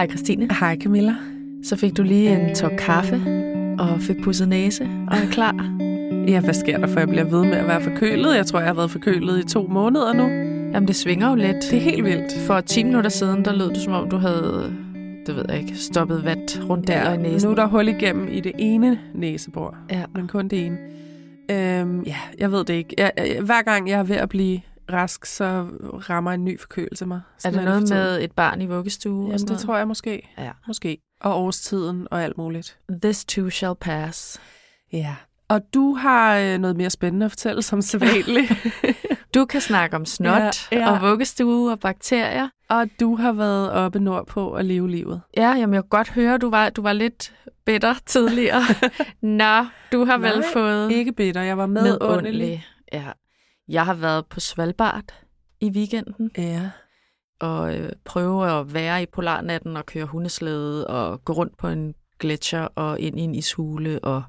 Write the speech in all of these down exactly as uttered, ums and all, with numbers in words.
Hej Christine. Hej Camilla. Så fik du lige en tår kaffe og fik pudset næse og er klar. Ja, hvad sker der, for jeg bliver ved med at være forkølet? Jeg tror, jeg har været forkølet i to måneder nu. Jamen, det svinger jo lidt. Det er helt vildt. For ti minutter siden, der lød du, som om du havde, det ved jeg ikke, stoppet vat rundt der Ja, i næsen. nu er der hul igennem i det ene næsebor, Ja. men kun det ene. Øhm, ja, jeg ved det ikke. Jeg, jeg, hver gang jeg er ved at blive rask, så rammer en ny forkølelse mig. Er det noget med et barn i vuggestue? Jamen, og sådan det noget? tror jeg måske. Ja. Måske. Og årstiden og alt muligt. This too shall pass. Ja. Og du har øh, noget mere spændende at fortælle, som sædvanligt. Du kan snakke om snot Ja, ja. og vuggestue og bakterier. Og du har været oppe nordpå at leve livet. Ja, jamen jeg kan godt høre, du var, du var lidt bitter tidligere. Nå, du har vel Nej, fået ikke bitter. Jeg var medundelig. Ja. Jeg har været på Svalbard i weekenden. Ja. Og øh, prøve at være i polarnatten og køre hundeslæde og gå rundt på en gletsjer og ind i en ishule og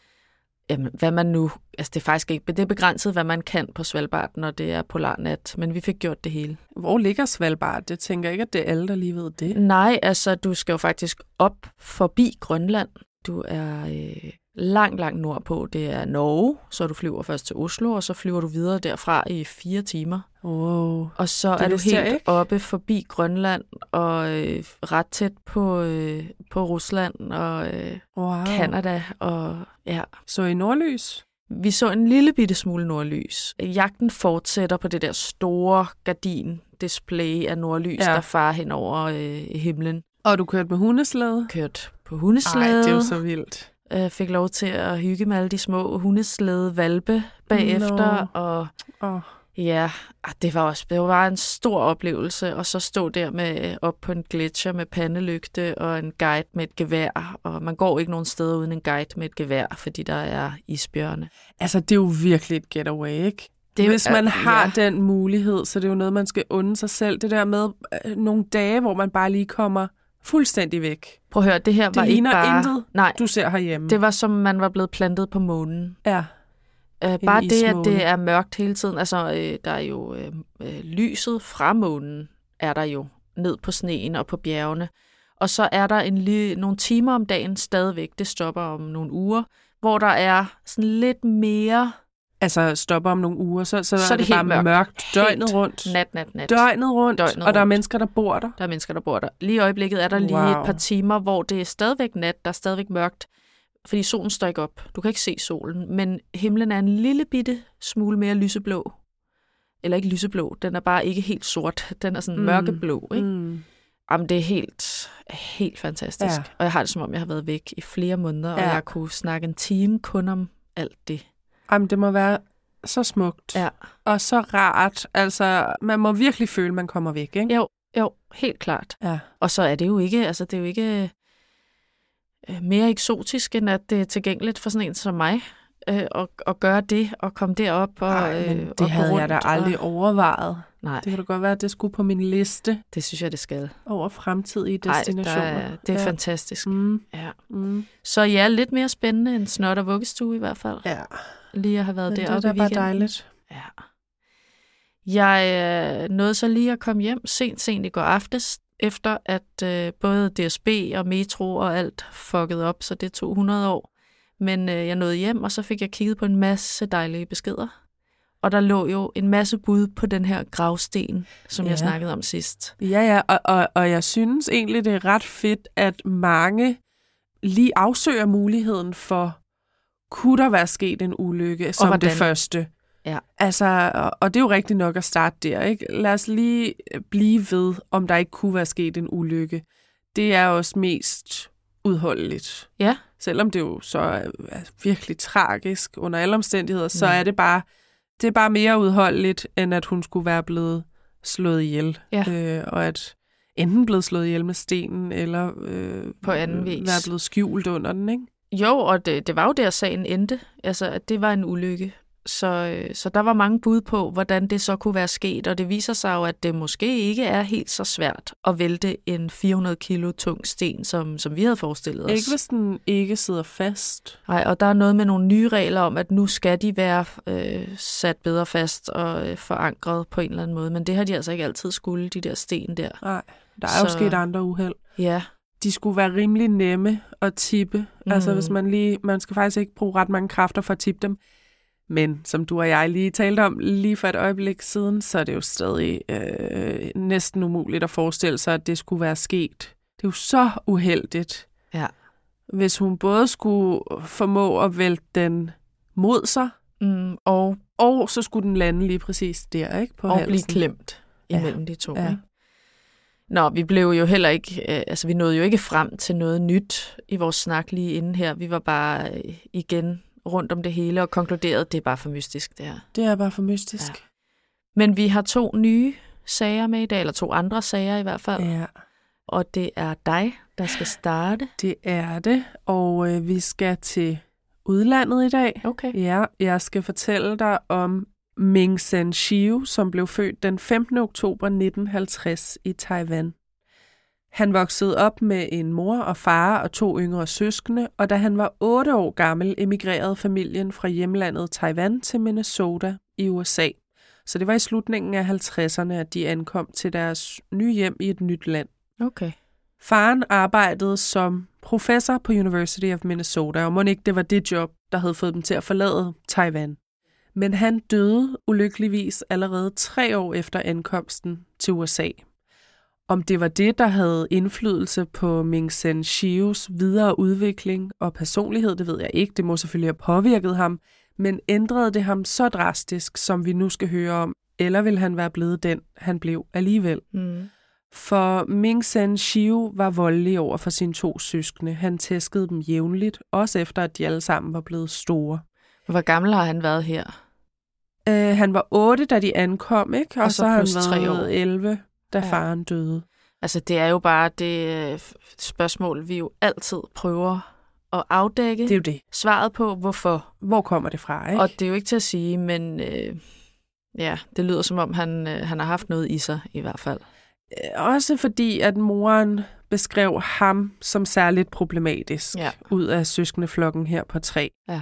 jamen, hvad man nu... Altså det er faktisk ikke... Det er begrænset, hvad man kan på Svalbard, når det er polarnat, men vi fik gjort det hele. Hvor ligger Svalbard? Det tænker jeg ikke, at det er alle, der lige ved det. Nej, altså du skal jo faktisk op forbi Grønland. Du er øh, langt, langt nordpå. Det er Norge, så du flyver først til Oslo, og så flyver du videre derfra i fire timer. Wow. Og så Det er du vidste jeg helt ikke. oppe forbi Grønland og øh, ret tæt på, øh, på Rusland og øh, Wow. Canada. Og, ja. Så i nordlys? Vi så en lille bitte smule nordlys. Jagten fortsætter på det der store gardin-display af nordlys, Ja. der farer hen over øh, himlen. Og du kørte med hundeslæde? Kørt på Ej, hundeslæde. det er jo så vildt. Øh, fik lov til at hygge med alle de små hundeslæde valpe bagefter. Nå. Og Oh. ja, det var også det var en stor oplevelse, og så stå der med op på en gletsjer med pandelygte og en guide med et gevær, og man går ikke nogen steder uden en guide med et gevær, fordi der er isbjørne. Altså, det er jo virkelig et getaway, ikke? Det er, Hvis man øh, har ja. den mulighed, så det er jo noget, man skal unde sig selv. Det der med øh, nogle dage, hvor man bare lige kommer fuldstændig væk. Prøv at høre, det her Det var ikke ligner bare... intet, Nej, du ser herhjemme. det var som man var blevet plantet på månen. Ja. Uh, bare det, at ismåne. det er mørkt hele tiden. Altså, øh, der er jo øh, øh, lyset fra månen, er der jo ned på sneen og på bjergene. Og så er der en li- nogle timer om dagen stadigvæk, det stopper om nogle uger, hvor der er sådan lidt mere... Altså, stopper om nogle uger, så, så, Så er det, det bare mørkt, mørkt døgnet Helt rundt. Nat, nat, nat. Døgnet rundt, Døgnet og der er rundt. mennesker, der bor der. Der er mennesker, der bor der. Lige i øjeblikket er der lige Wow. et par timer, hvor det er stadigvæk nat, der er stadigvæk mørkt, fordi solen står ikke op. Du kan ikke se solen, men himlen er en lille bitte smule mere lyseblå. Eller ikke lyseblå, den er bare ikke helt sort. Den er sådan Mm. mørkeblå, ikke? Mm. Jamen, det er helt, helt fantastisk. Ja. Og jeg har det, som om jeg har været væk i flere måneder, og Ja. jeg kunne snakke en time kun om alt det. Jamen, det må være så smukt. Ja. Og så rart. Altså, man må virkelig føle, at man kommer væk, ikke? Jo, jo, helt klart. Ja. Og så er det jo ikke, altså det er jo ikke øh, mere eksotisk, end at det er tilgængeligt for sådan en som mig, øh, at, at gøre det, og komme derop og, Ej, men øh, det og havde gå jeg da rundt aldrig og... overvejet. Nej, Det kan da godt være, at det skulle på min liste det synes jeg, det skal. over fremtidige Ej, destinationer. der er, det er ja. fantastisk. Mm. Ja. Mm. Så ja, lidt mere spændende end snot og vuggestue i hvert fald. Ja, Lige at have været men det er deroppe da i bare weekenden. dejligt. Ja. Jeg øh, nåede så lige at komme hjem sent, sent i går aftes, efter at øh, både D S B og Metro og alt fuckede op, så det tog hundrede år. Men øh, jeg nåede hjem, og så fik jeg kigget på en masse dejlige beskeder. Og der lå jo en masse bud på den her gravsten, som ja. jeg Ja. snakkede om sidst. Ja, ja, og, og, og jeg synes egentlig, det er ret fedt, at mange lige afsøger muligheden for, kunne der være sket en ulykke som hvordan? det første? Ja. Altså, og, og det er jo rigtig nok at starte der, ikke? Lad os lige blive ved, om der ikke kunne være sket en ulykke. Det er også mest udholdeligt. Ja. Selvom det jo så er virkelig tragisk under alle omstændigheder, så Ja. er det bare, det er bare mere udholdeligt, end at hun skulle være blevet slået ihjel. Ja. Øh, og at enten blevet slået ihjel med stenen, eller øh, På anden vis. være blevet skjult under den, ikke? Jo, og det, det var jo der, sagen endte. Altså, at det var en ulykke. Så, øh, så der var mange bud på, hvordan det så kunne være sket, og det viser sig jo, at det måske ikke er helt så svært at vælte en fire hundrede kilo tung sten, som, som vi havde forestillet os. Ikke hvis den ikke sidder fast. Nej, og der er noget med nogle nye regler om, at nu skal de være øh, sat bedre fast og øh, forankret på en eller anden måde, men det har de altså ikke altid skulle, de der sten der. Nej, der er jo Så- sket andre uheld. Ja. De skulle være rimelig nemme at tippe. Mm. Altså hvis man lige, man skal faktisk ikke bruge ret mange kræfter for at tippe dem. Men som du og jeg lige talte om lige for et øjeblik siden, så er det jo stadig øh, næsten umuligt at forestille sig, at det skulle være sket. Det er jo så uheldigt, Ja. hvis hun både skulle formå at vælte den mod sig, Mm, og, og så skulle den lande lige præcis der, ikke? På og halsen. blive klemt imellem Ja. de to. Ja. Ikke? Nå, vi blev jo heller ikke, øh, altså vi nåede jo ikke frem til noget nyt i vores snak lige inden her. Vi var bare øh, igen rundt om det hele og konkluderede, det er bare for mystisk, det her. Det er bare for mystisk. Ja. Men vi har to nye sager med i dag, eller to andre sager i hvert fald. Ja, Og det er dig, der skal starte. det er det. Og øh, vi skal til udlandet i dag. Okay. Ja, jeg skal fortælle dig om Ming Sen Shiu, som blev født den femtende oktober nitten halvtreds i Taiwan. Han voksede op med en mor og far og to yngre søskende, og da han var otte år gammel, emigrerede familien fra hjemlandet Taiwan til Minnesota i U S A. Så det var i slutningen af halvtredserne, at de ankom til deres nye hjem i et nyt land. Okay. Faren arbejdede som professor på University of Minnesota, og må ikke det var det job, der havde fået dem til at forlade Taiwan. Men han døde ulykkeligvis allerede tre år efter ankomsten til U S A. Om det var det, der havde indflydelse på Ming Sen Shius videre udvikling og personlighed, det ved jeg ikke. Det må selvfølgelig have påvirket ham, men ændrede det ham så drastisk, som vi nu skal høre om, eller vil han være blevet den, han blev alligevel? Mm. For Ming Sen Shiu var voldelig over for sine to søskende. Han tæskede dem jævnligt, også efter at de alle sammen var blevet store. Hvor gammel har han været her? Uh, han var otte, da de ankom, ikke? Og, Og så, så så har han plus tre været år. elleve, da Ja. faren døde. Altså, det er jo bare det øh, spørgsmål, vi jo altid prøver at afdække. Det er jo det. Svaret på, hvorfor. Hvor kommer det fra, ikke? Og det er jo ikke til at sige, men øh, ja, det lyder som om, han, øh, han har haft noget i sig i hvert fald. Også fordi, at moren beskrev ham som særligt problematisk Ja. ud af søskendeflokken her på tre. Ja.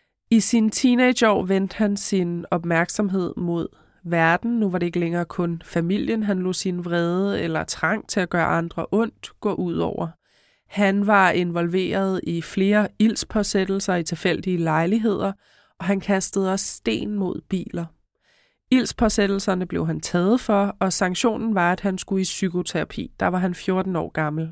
I sine teenageår vendte han sin opmærksomhed mod verden. Nu var det ikke længere kun familien, han lod sin vrede eller trang til at gøre andre ondt gå ud over. Han var involveret i flere ildspåsættelser i tilfældige lejligheder, og han kastede også sten mod biler. Ildspåsættelserne blev han taget for, og sanktionen var, at han skulle i psykoterapi. Der var han fjorten år gammel.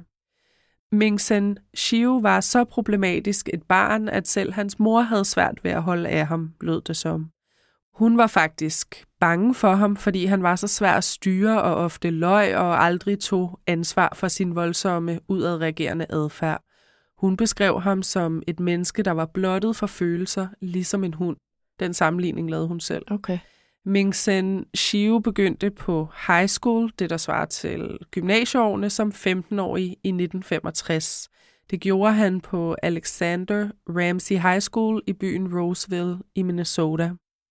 Ming Sen Shiu var så problematisk et barn, at selv hans mor havde svært ved at holde af ham, lød det som. Hun var faktisk bange for ham, fordi han var så svær at styre og ofte løj og aldrig tog ansvar for sin voldsomme, udadreagerende adfærd. Hun beskrev ham som et menneske, der var blottet for følelser, ligesom en hund. Den sammenligning lavede hun selv. Okay. Ming Sen Shiu begyndte på high school, det der svarer til gymnasieårene, som femten-årig i nitten femogtres. Det gjorde han på Alexander Ramsey High School i byen Roseville i Minnesota.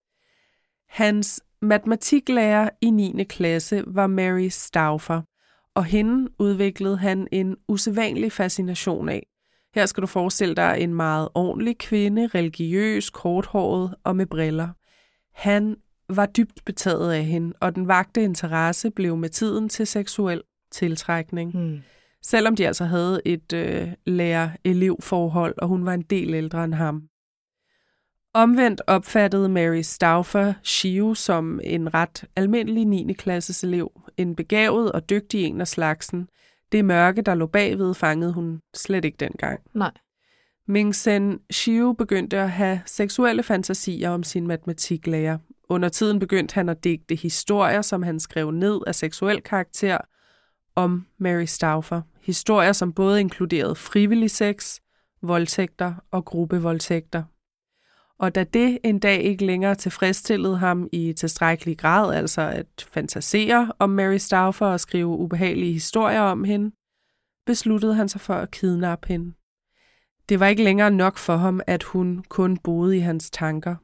Hans matematiklærer i niende klasse var Mary Stauffer, og hende udviklede han en usædvanlig fascination af. Her skal du forestille dig en meget ordentlig kvinde, religiøs, korthåret og med briller. Han var dybt betaget af hende, og den vakte interesse blev med tiden til seksuel tiltrækning. Hmm. Selvom de altså havde et øh, lærer-elev-forhold, og hun var en del ældre end ham. Omvendt opfattede Mary Stauffer Shiu som en ret almindelig niende klasses elev, en begavet og dygtig en af slagsen. Det mørke, der lå bagved, fangede hun slet ikke dengang. Nej. Ming Sen Shiu begyndte at have seksuelle fantasier om sin matematiklærer. Under tiden begyndte han at digte historier, som han skrev ned af seksuel karakter om Mary Stauffer. Historier, som både inkluderede frivillig sex, voldtægter og gruppevoldtægter. Og da det en dag ikke længere tilfredsstillede ham i tilstrækkelig grad, altså at fantasere om Mary Stauffer og skrive ubehagelige historier om hende, besluttede han sig for at kidnappe hende. Det var ikke længere nok for ham, at hun kun boede i hans tanker.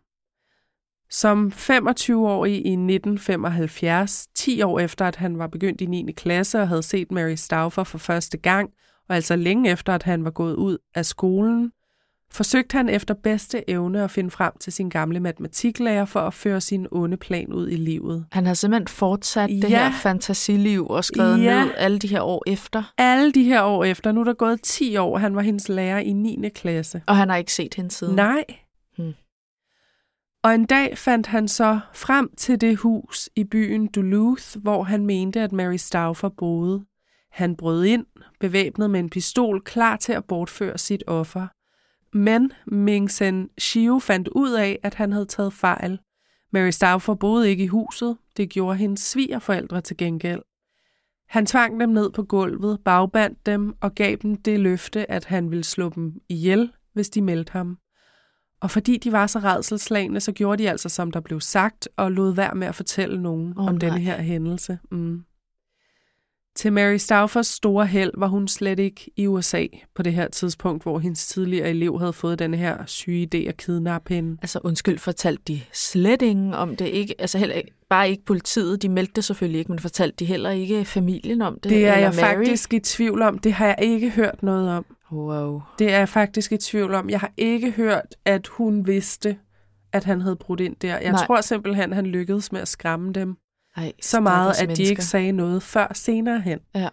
Som femogtyve-årig i nitten femoghalvfjerds, ti år efter at han var begyndt i niende klasse og havde set Mary Stauffer for første gang, og altså længe efter at han var gået ud af skolen, forsøgte han efter bedste evne at finde frem til sin gamle matematiklærer for at føre sin onde plan ud i livet. Han har simpelthen fortsat det Ja. her fantasiliv og skrevet Ja. ned alle de her år efter. Alle de her år efter, nu er der gået ti år, han var hendes lærer i niende klasse. Og han har ikke set hende siden. Nej. Hmm. Og en dag fandt han så frem til det hus i byen Duluth, hvor han mente, at Mary Stauffer boede. Han brød ind, bevæbnet med en pistol, klar til at bortføre sit offer. Men Ming-Sen Shiu fandt ud af, at han havde taget fejl. Mary Stauffer boede ikke i huset. Det gjorde hendes svigerforældre til gengæld. Han tvang dem ned på gulvet, bagbandt dem og gav dem det løfte, at han ville slå dem ihjel, hvis de meldte ham. Og fordi de var så rædselsslagne, så gjorde de altså, som der blev sagt, og lod være med at fortælle nogen oh, om nej. denne her hændelse. Mm. Til Mary Stauffers store held var hun slet ikke i U S A på det her tidspunkt, hvor hendes tidligere elev havde fået den her syge idé at kidnappe hende. Altså undskyld, fortalte de slet ingen om det? Ikke, altså heller ikke, bare ikke politiet, de meldte det selvfølgelig ikke, men fortalte de heller ikke familien om det? Det er eller jeg Mary? faktisk i tvivl om. Det har jeg ikke hørt noget om. Wow. Det er jeg faktisk i tvivl om. Jeg har ikke hørt, at hun vidste, at han havde brudt ind der. Jeg Nej. tror simpelthen, han lykkedes med at skræmme dem. Ej, Så meget, at mennesker. de ikke sagde noget før senere hen. Ja.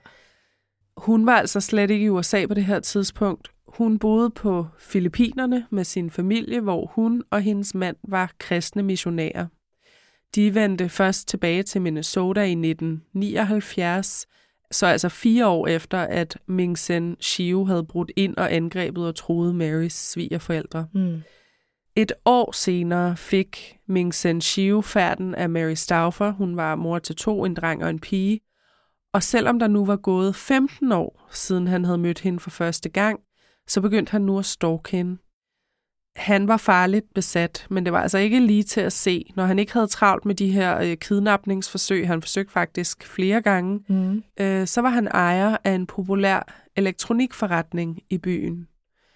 Hun var altså slet ikke i U S A på det her tidspunkt. Hun boede på Filippinerne med sin familie, hvor hun og hendes mand var kristne missionærer. De vendte først tilbage til Minnesota i nitten nioghalvfjerds, så altså fire år efter, at Ming-Sen Shiu havde brudt ind og angrebet og truet Marys svigerforældre. Mm. Et år senere fik Ming-Sen Shiu færden af Mary Stauffer. Hun var mor til to, en dreng og en pige. Og selvom der nu var gået femten år, siden han havde mødt hende for første gang, så begyndte han nu at stalke hende. Han var farligt besat, men det var altså ikke lige til at se, når han ikke havde travlt med de her øh, kidnapningsforsøg. Han forsøgte faktisk flere gange. Mm. Øh, så var han ejer af en populær elektronikforretning i byen.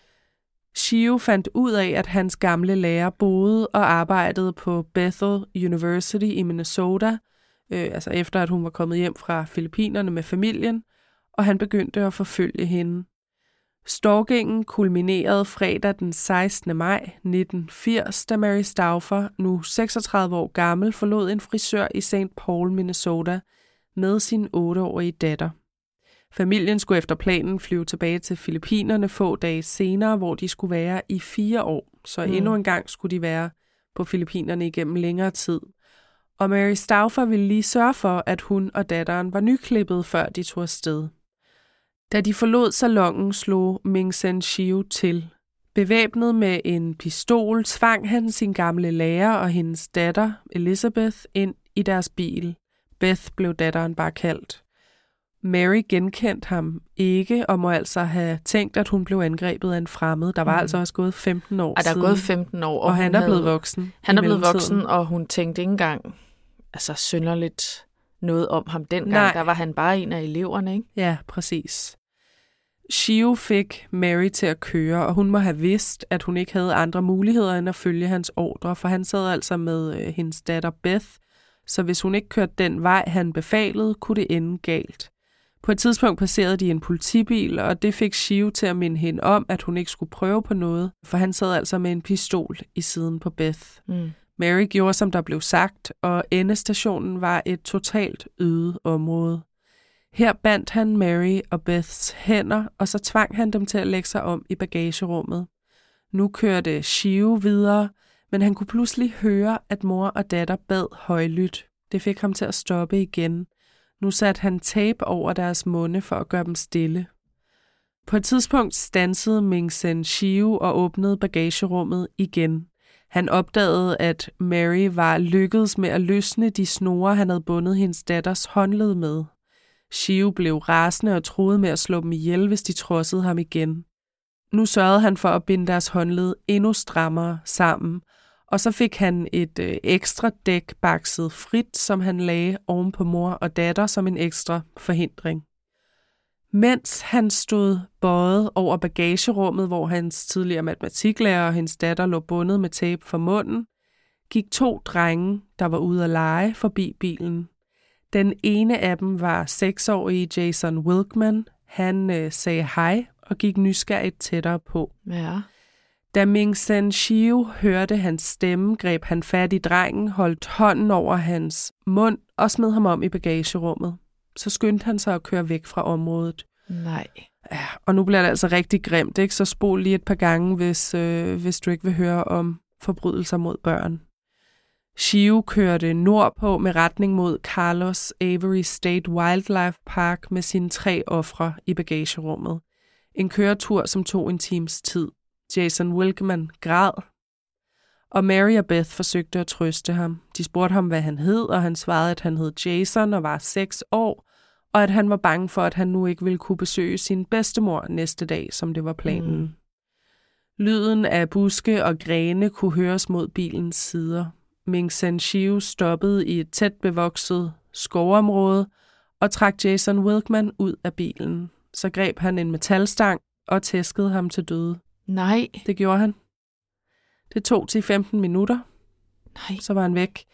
Shiu fandt ud af, at hans gamle lærer boede og arbejdede på Bethel University i Minnesota, øh, altså efter at hun var kommet hjem fra Filippinerne med familien, og han begyndte at forfølge hende. Stalkingen kulminerede fredag den sekstende maj nitten firs, da Mary Stauffer, nu seksogtredive år gammel, forlod en frisør i Saint Paul, Minnesota, med sin otteårige datter. Familien skulle efter planen flyve tilbage til Filippinerne få dage senere, hvor de skulle være i fire år. Så mm. endnu en gang skulle de være på Filippinerne igennem længere tid. Og Mary Stauffer ville lige sørge for, at hun og datteren var nyklippet, før de tog afsted. Da de forlod salonen, slog Ming-Sen Shiu til. Bevæbnet med en pistol tvang han sin gamle lærer og hendes datter, Elizabeth, ind i deres bil. Beth blev datteren bare kaldt. Mary genkendte ham ikke og må altså have tænkt, at hun blev angrebet af en fremmed. Der var mm. altså også gået femten år Ej, der er siden. gået femten år. Og, og han er havde, blevet voksen. Han er blevet voksen, og hun tænkte ikke engang altså synderligt noget om ham dengang. Nej. Der var han bare en af eleverne, ikke? Ja, præcis. Shiu fik Mary til at køre, og hun må have vidst, at hun ikke havde andre muligheder end at følge hans ordre, for han sad altså med øh, hendes datter Beth, så hvis hun ikke kørte den vej, han befalede, kunne det ende galt. På et tidspunkt passerede de en politibil, og det fik Shiu til at minde hende om, at hun ikke skulle prøve på noget, for han sad altså med en pistol i siden på Beth. Mm. Mary gjorde, som der blev sagt, og endestationen var et totalt øde område. Her bandt han Mary og Beths hænder, og så tvang han dem til at lægge sig om i bagagerummet. Nu kørte Shiu videre, men han kunne pludselig høre, at mor og datter bad højlydt. Det fik ham til at stoppe igen. Nu satte han tape over deres munde for at gøre dem stille. På et tidspunkt stansede Ming-Sen Shiu og åbnede bagagerummet igen. Han opdagede, at Mary var lykkedes med at løsne de snore, han havde bundet hendes datters håndled med. Shiu blev rasende og truede med at slå dem ihjel, hvis de trodsede ham igen. Nu sørgede han for at binde deres håndled endnu strammere sammen, og så fik han et øh, ekstra dæk bakset frit, som han lagde oven på mor og datter som en ekstra forhindring. Mens han stod bøjet over bagagerummet, hvor hans tidligere matematiklærer og hendes datter lå bundet med tape for munden, gik to drenge, der var ude at lege, forbi bilen. Den ene af dem var seksårige Jason Wilkman. Han øh, sagde hej og gik nysgerrigt tættere på. Ja. Da Ming-Sen Shiu hørte hans stemme, greb han fat i drengen, holdt hånden over hans mund og smed ham om i bagagerummet. Så skyndte han sig at køre væk fra området. Nej. Ja, og nu bliver det altså rigtig grimt, ikke? Så spol lige et par gange, hvis, øh, hvis du ikke vil høre om forbrydelser mod børn. Shiu kørte nordpå med retning mod Carlos Avery State Wildlife Park med sine tre ofre i bagagerummet. En køretur, som tog en times tid. Jason Wilkman græd, og Mary og Beth forsøgte at trøste ham. De spurgte ham, hvad han hed, og han svarede, at han hed Jason og var seks år, og at han var bange for, at han nu ikke ville kunne besøge sin bedstemor næste dag, som det var planen. Mm. Lyden af buske og grene kunne høres mod bilens sider. Ming-Sen Shiu stoppede i et tæt bevokset skovområde og trak Jason Wilkman ud af bilen. Så greb han en metalstang og tæskede ham til døde. Nej. Det gjorde han. Det tog til femten minutter. Nej. Så var han væk.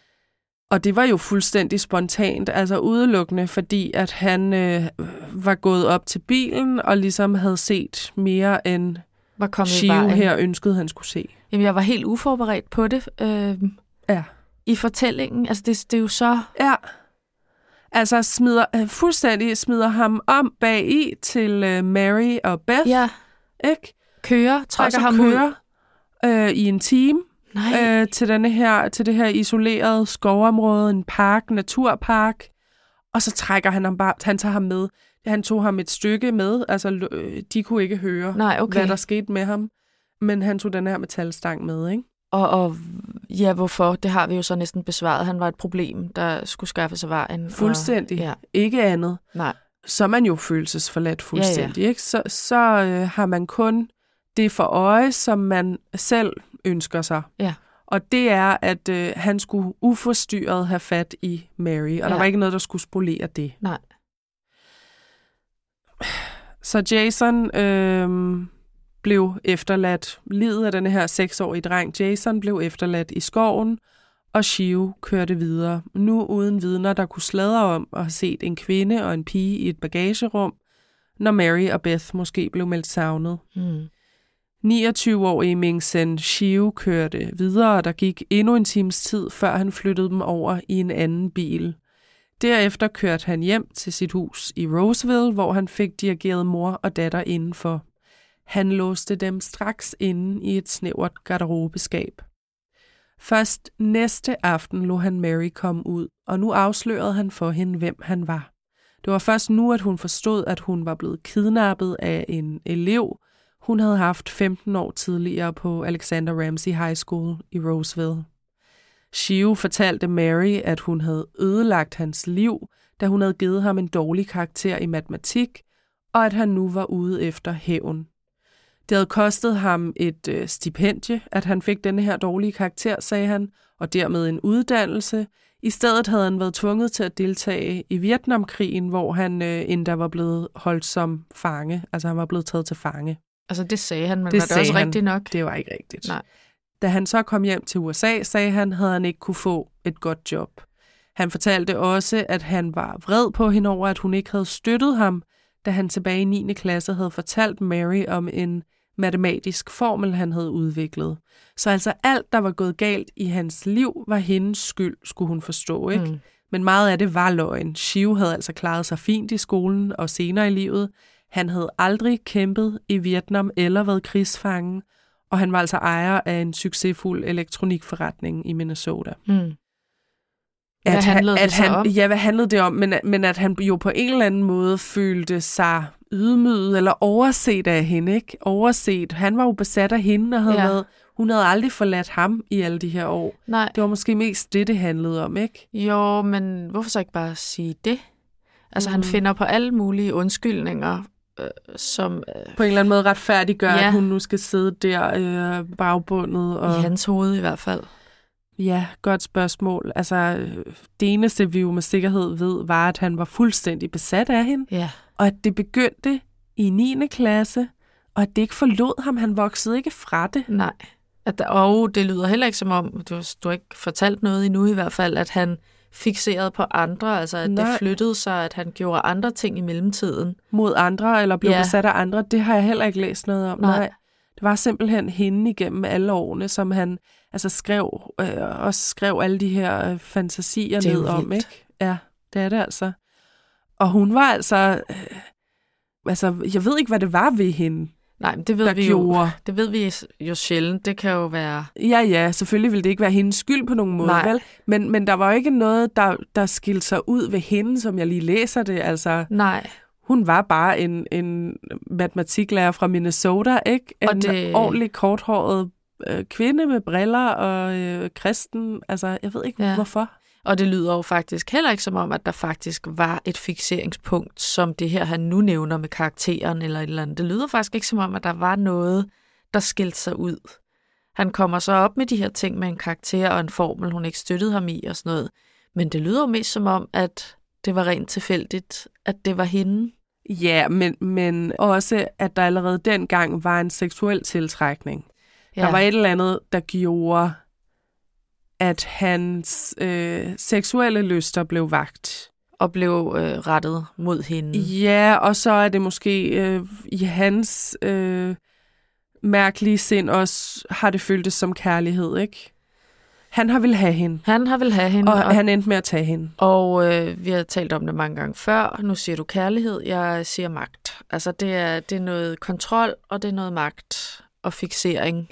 Og det var jo fuldstændig spontant, altså udelukkende, fordi at han øh, var gået op til bilen og ligesom havde set mere end Shiu her ønskede, han skulle se. Jamen, jeg var helt uforberedt på det. Øh, ja. I fortællingen. Altså, det, det er jo så... Ja. Altså, smider, fuldstændig smider ham om bag i til øh, Mary og Beth. Ja. Ikke? Kører, trækker ham kører, ud. Øh, i en time. Nej. Øh, til, denne her, til det her isolerede skovområde, en park, naturpark. Og så trækker han ham bare, han tager ham med. Han tog ham et stykke med, altså de kunne ikke høre, Nej, okay. hvad der skete med ham. Men han tog den her metalstang med, ikke? Og, og ja, hvorfor? Det har vi jo så næsten besvaret. Han var et problem, der skulle skaffe sig vejen. Fuldstændig. Og, ja. Ikke andet. Nej. Så er man jo følelsesforladt fuldstændig, ja, ja. Ikke? Så, så øh, har man kun det for øje, som man selv ønsker sig. Ja. Og det er, at øh, han skulle uforstyrret have fat i Mary, og ja. Der var ikke noget, der skulle spolere det. Nej. Så Jason øh, blev efterladt. Livet af denne her seksårige dreng Jason blev efterladt i skoven, og Shiu kørte videre. Nu uden vidner, der kunne sladre om at have set en kvinde og en pige i et bagagerum, når Mary og Beth måske blev meldt savnet. Mm. niogtyve-årige Ming-Sen Shiu kørte videre, og der gik endnu en times tid, før han flyttede dem over i en anden bil. Derefter kørte han hjem til sit hus i Roseville, hvor han fik dirigeret mor og datter indenfor. Han låste dem straks inde i et snævert garderobeskab. Først næste aften lod han Mary komme ud, og nu afslørede han for hende, hvem han var. Det var først nu, at hun forstod, at hun var blevet kidnappet af en elev, hun havde haft femten år tidligere på Alexander Ramsey High School i Roseville. Shiu fortalte Mary, at hun havde ødelagt hans liv, da hun havde givet ham en dårlig karakter i matematik, og at han nu var ude efter hævn. Det havde kostet ham et øh, stipendie, at han fik denne her dårlige karakter, sagde han, og dermed en uddannelse. I stedet havde han været tvunget til at deltage i Vietnamkrigen, hvor han øh, endda var blevet holdt som fange. Altså han var blevet taget til fange. Altså det sagde han, men det var det også han. rigtigt nok? Det var ikke rigtigt. Nej. Da han så kom hjem til U S A, sagde han, havde han ikke kunne få et godt job. Han fortalte også, at han var vred på hende over, at hun ikke havde støttet ham, da han tilbage i niende klasse havde fortalt Mary om en matematisk formel, han havde udviklet. Så altså alt, der var gået galt i hans liv, var hendes skyld, skulle hun forstå, ikke? Mm. Men meget af det var løgn. Shiu havde altså klaret sig fint i skolen og senere i livet. Han havde aldrig kæmpet i Vietnam eller været krigsfange, og han var altså ejer af en succesfuld elektronikforretning i Minnesota. Mm. Hvad at handlede han, det så han, om? Ja, hvad handlede det om? Men, men at han jo på en eller anden måde følte sig ydmyget eller overset af hende, ikke? Overset. Han var jo besat af hende, og havde ja. været, hun havde aldrig forladt ham i alle de her år. Nej. Det var måske mest det, det handlede om, ikke? Jo, men hvorfor så ikke bare sige det? Altså, mm. han finder på alle mulige undskyldninger, øh, som... Øh, på en eller anden måde retfærdiggør, ja. at hun nu skal sidde der øh, bagbundet. Og... I hans hoved i hvert fald. Ja, godt spørgsmål. Altså, det eneste, vi jo med sikkerhed ved, var, at han var fuldstændig besat af hende. Ja. Og at det begyndte i niende klasse, og at det ikke forlod ham. Han voksede ikke fra det. Nej. At, og det lyder heller ikke som om, du, du har ikke fortalt noget endnu i hvert fald, at han fixerede på andre, altså at Nej. det flyttede sig, at han gjorde andre ting i mellemtiden. Mod andre, eller blev ja. besat af andre, det har jeg heller ikke læst noget om. Nej. Nej. Det var simpelthen hende igennem alle årene, som han altså skrev, øh, også skrev alle de her øh, fantasier ned om, ikke? Ja, det er det altså. Og hun var altså, øh, altså, jeg ved ikke, hvad det var ved hende. Nej, men det ved vi gjorde. jo. Det ved vi jo sjældent. Det kan jo være... Ja, ja, selvfølgelig ville det ikke være hendes skyld på nogen måde, Nej. vel? Men, men der var jo ikke noget, der, der skilte sig ud ved hende, som jeg lige læser det. Altså, Nej. Hun var bare en, en matematiklærer fra Minnesota, ikke? En og det... ordentlig korthåret øh, kvinde med briller og øh, kristen. Altså, jeg ved ikke, ja. hvorfor. Og det lyder jo faktisk heller ikke som om, at der faktisk var et fikseringspunkt, som det her, han nu nævner med karakteren eller et eller andet. Det lyder faktisk ikke som om, at der var noget, der skilte sig ud. Han kommer så op med de her ting med en karakter og en formel, hun ikke støttede ham i og sådan noget. Men det lyder jo mest som om, at det var rent tilfældigt, at det var hende. Ja, men, men også, at der allerede dengang var en seksuel tiltrækning. Ja. Der var et eller andet, der gjorde... at hans øh, seksuelle lyster blev vakt. Og blev øh, rettet mod hende. Ja, og så er det måske øh, i hans øh, mærkelige sind også, har det føltes som kærlighed, ikke? Han har vil have hende. Han har vil have hende. Og, og han endte med at tage hende. Og øh, vi har talt om det mange gange før. Nu siger du kærlighed, jeg siger magt. Altså det er, det er noget kontrol, og det er noget magt og fiksering.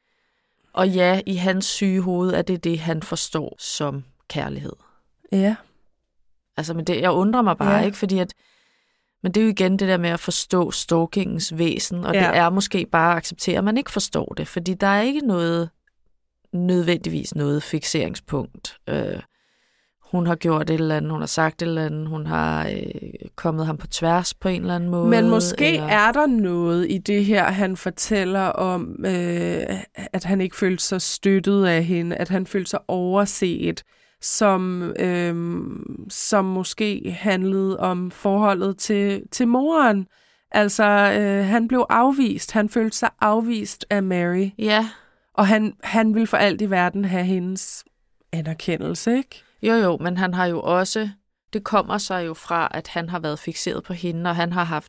Og ja, i hans syge hoved er det det, han forstår som kærlighed. Ja. Altså, men det, jeg undrer mig bare, ja. ikke? Fordi at, men det er jo igen det der med at forstå stalkingens væsen, og ja. det er måske bare at acceptere, at man ikke forstår det, fordi der er ikke noget, nødvendigvis noget fikseringspunkt. Øh, hun har gjort et eller andet, hun har sagt et eller andet, hun har øh, kommet ham på tværs på en eller anden måde. Men måske eller... er der noget i det her, han fortæller om, øh, at han ikke følte sig støttet af hende, at han følte sig overset, som, øh, som måske handlede om forholdet til, til moren. Altså, øh, han blev afvist. Han følte sig afvist af Mary. Ja. Og han, han ville for alt i verden have hendes anerkendelse, ikke? Jo, jo, men han har jo også, det kommer sig jo fra, at han har været fikseret på hende, og han har haft,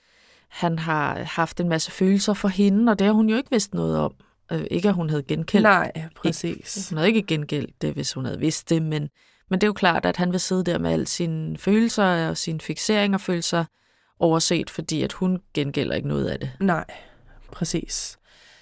han har haft en masse følelser for hende, og det har hun jo ikke vidst noget om. Øh, ikke, at hun havde gengældt. Nej, præcis. Ikke, hun havde ikke gengældt det, hvis hun havde vidst det, men, men det er jo klart, at han vil sidde der med alle sine følelser og sine fikseringer og følelser overset, fordi at hun gengælder ikke noget af det. Nej, præcis.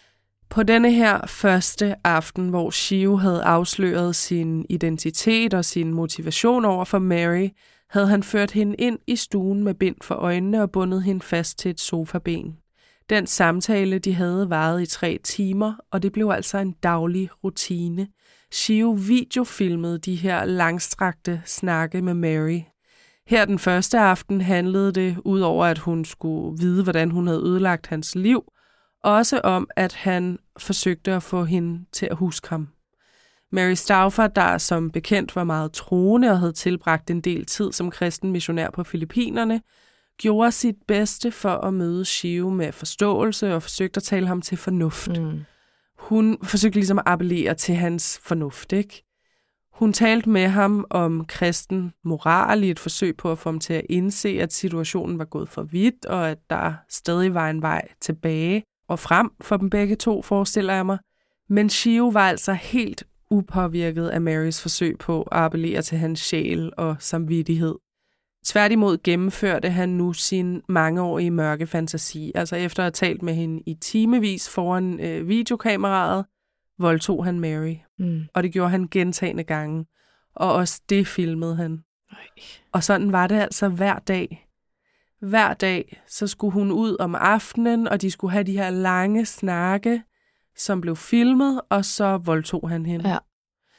På denne her første aften, hvor Shio havde afsløret sin identitet og sin motivation over for Mary, havde han ført hende ind i stuen med bind for øjnene og bundet hende fast til et sofaben. Den samtale, de havde, varede i tre timer, og det blev altså en daglig rutine. Shio videofilmede de her langstrakte snakke med Mary. Her den første aften handlede det, udover at hun skulle vide, hvordan hun havde ødelagt hans liv, også om, at han forsøgte at få hende til at huske ham. Mary Stauffer, der som bekendt var meget troende og havde tilbragt en del tid som kristen missionær på Filippinerne, gjorde sit bedste for at møde Shio med forståelse og forsøgte at tale ham til fornuft. Mm. Hun forsøgte ligesom at appellere til hans fornuft, ikke? Hun talte med ham om kristen moral i et forsøg på at få ham til at indse, at situationen var gået for vidt, og at der stadig var en vej tilbage og frem for dem begge to, forestiller jeg mig. Men Shio var altså helt upåvirket af Marys forsøg på at appellere til hans sjæl og samvittighed. Tværtimod gennemførte han nu sin mangeårige mørke fantasi. Altså efter at have talt med hende i timevis foran øh, videokameraet, voldtog han Mary. Mm. Og det gjorde han gentagne gange. Og også det filmede han. Ej. Og sådan var det altså hver dag. Hver dag, så skulle hun ud om aftenen, og de skulle have de her lange snakke, som blev filmet, og så voldtog han hende. Ja.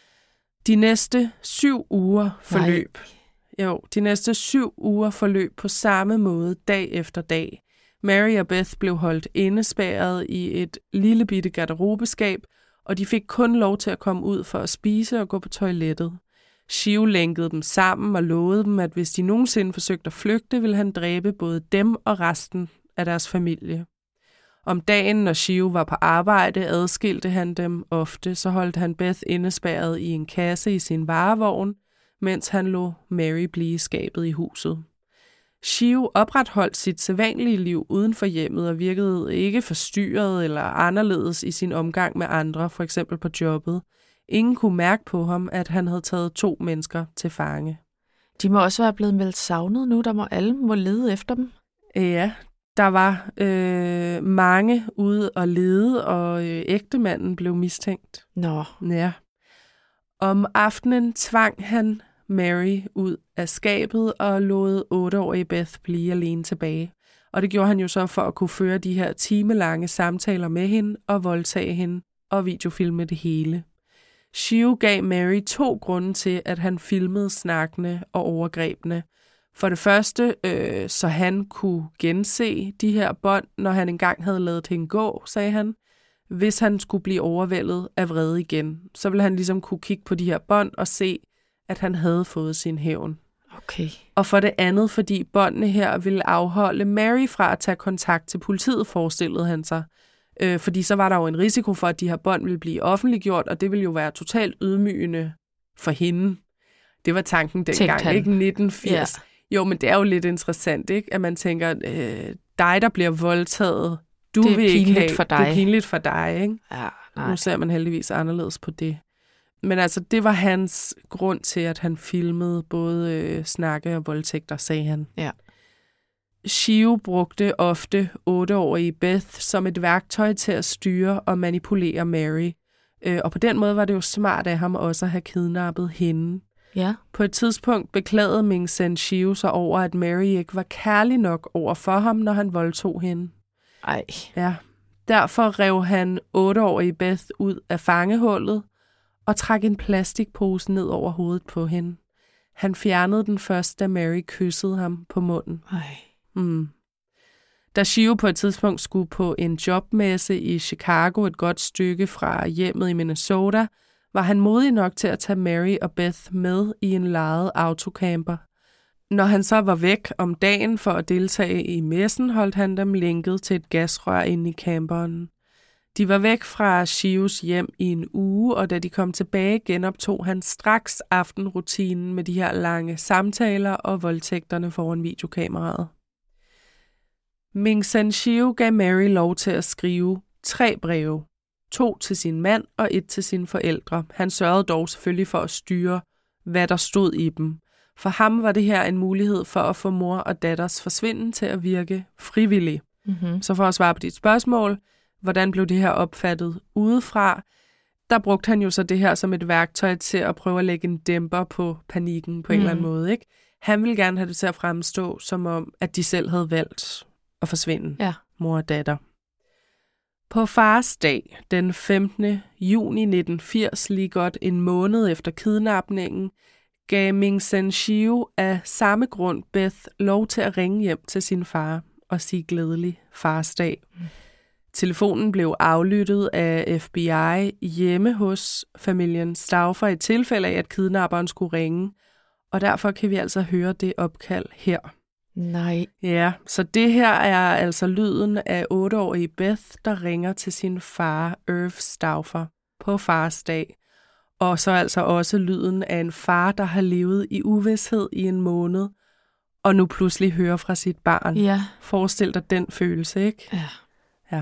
De næste syv uger forløb. Nej. Jo, de næste syv uger forløb på samme måde, dag efter dag. Mary og Beth blev holdt indespærret i et lille bitte garderobeskab, og de fik kun lov til at komme ud for at spise og gå på toilettet. Shio lænkede dem sammen og lovede dem, at hvis de nogensinde forsøgte at flygte, ville han dræbe både dem og resten af deres familie. Om dagen, når Shio var på arbejde, adskilte han dem ofte, så holdt han Beth indespærret i en kasse i sin varevogn, mens han lod Mary blive i skabet i huset. Shiv opretholdt sit sædvanlige liv uden for hjemmet og virkede ikke forstyrret eller anderledes i sin omgang med andre, for eksempel på jobbet. Ingen kunne mærke på ham, at han havde taget to mennesker til fange. De må også være blevet meldt savnet nu, der må alle må lede efter dem. Ja, der var øh, mange ude og lede, og øh, ægtemanden blev mistænkt. Nå. Ja. Om aftenen tvang han Mary ud af skabet og lod otteårige Beth blive alene tilbage. Og det gjorde han jo så for at kunne føre de her timelange samtaler med hende og voldtage hende og videofilme det hele. Shiv gav Mary to grunde til, at han filmede snakkene og overgrebene. For det første, øh, så han kunne gense de her bånd, når han engang havde ladet hende gå, sagde han. Hvis han skulle blive overvældet af vrede igen, så ville han ligesom kunne kigge på de her bånd og se, at han havde fået sin hævn. Okay. Og for det andet, fordi båndene her ville afholde Mary fra at tage kontakt til politiet, forestillede han sig. Øh, fordi så var der jo en risiko for, at de her bånd ville blive offentliggjort, og det ville jo være totalt ydmygende for hende. Det var tanken dengang, ikke? nitten firs. Ja. Jo, men det er jo lidt interessant, ikke? At man tænker, øh, dig, der bliver voldtaget, du det er vil ikke have, for dig. Det er pinligt for dig, ikke? Ja, nej. Nu ser man heldigvis anderledes på det. Men altså, det var hans grund til, at han filmede både øh, snakke og voldtægter, sagde han. Ja. Shiv brugte ofte otteårige Beth som et værktøj til at styre og manipulere Mary. Øh, og på den måde var det jo smart af ham også at have kidnappet hende. Ja. På et tidspunkt beklagede Ming Sen Shiv sig over, at Mary ikke var kærlig nok over for ham, når han voldtog hende. Ej. Ja. Derfor rev han otteårige Beth ud af fangehullet og trak en plastikpose ned over hovedet på hende. Han fjernede den først, da Mary kyssede ham på munden. Ej. Mm. Da Shiv på et tidspunkt skulle på en jobmesse i Chicago, et godt stykke fra hjemmet i Minnesota, var han modig nok til at tage Mary og Beth med i en lejet autocamper. Når han så var væk om dagen for at deltage i messen, holdt han dem lænket til et gasrør inde i camperen. De var væk fra Shivs hjem i en uge, og da de kom tilbage, genoptog han straks aftenrutinen med de her lange samtaler og voldtægterne foran videokameraet. Ming Sen Shiv gav Mary lov til at skrive tre breve. To til sin mand og et til sine forældre. Han sørgede dog selvfølgelig for at styre, hvad der stod i dem. For ham var det her en mulighed for at få mor og datters forsvinden til at virke frivillig. Mm-hmm. Så for at svare på dit spørgsmål, hvordan blev det her opfattet udefra, der brugte han jo så det her som et værktøj til at prøve at lægge en dæmper på panikken på en mm. eller anden måde. Ikke? Han ville gerne have det til at fremstå, som om, at de selv havde valgt at forsvinde, ja. Mor og datter. På fars dag, den femtende juni nitten firs, lige godt en måned efter kidnapningen, gav Ming Sen Shiv af samme grund Beth lov til at ringe hjem til sin far og sige glædelig farsdag. Mm. Telefonen blev aflyttet af F B I hjemme hos familien Stauffer i tilfælde af, at kidnapperen skulle ringe, og derfor kan vi altså høre det opkald her. Nej. Ja, så det her er altså lyden af otteårige Beth, der ringer til sin far, Irv Stauffer, på fars dag. Og så altså også lyden af en far, der har levet i uvished i en måned, og nu pludselig hører fra sit barn. Ja. Forestil dig den følelse, ikke? Ja. Ja.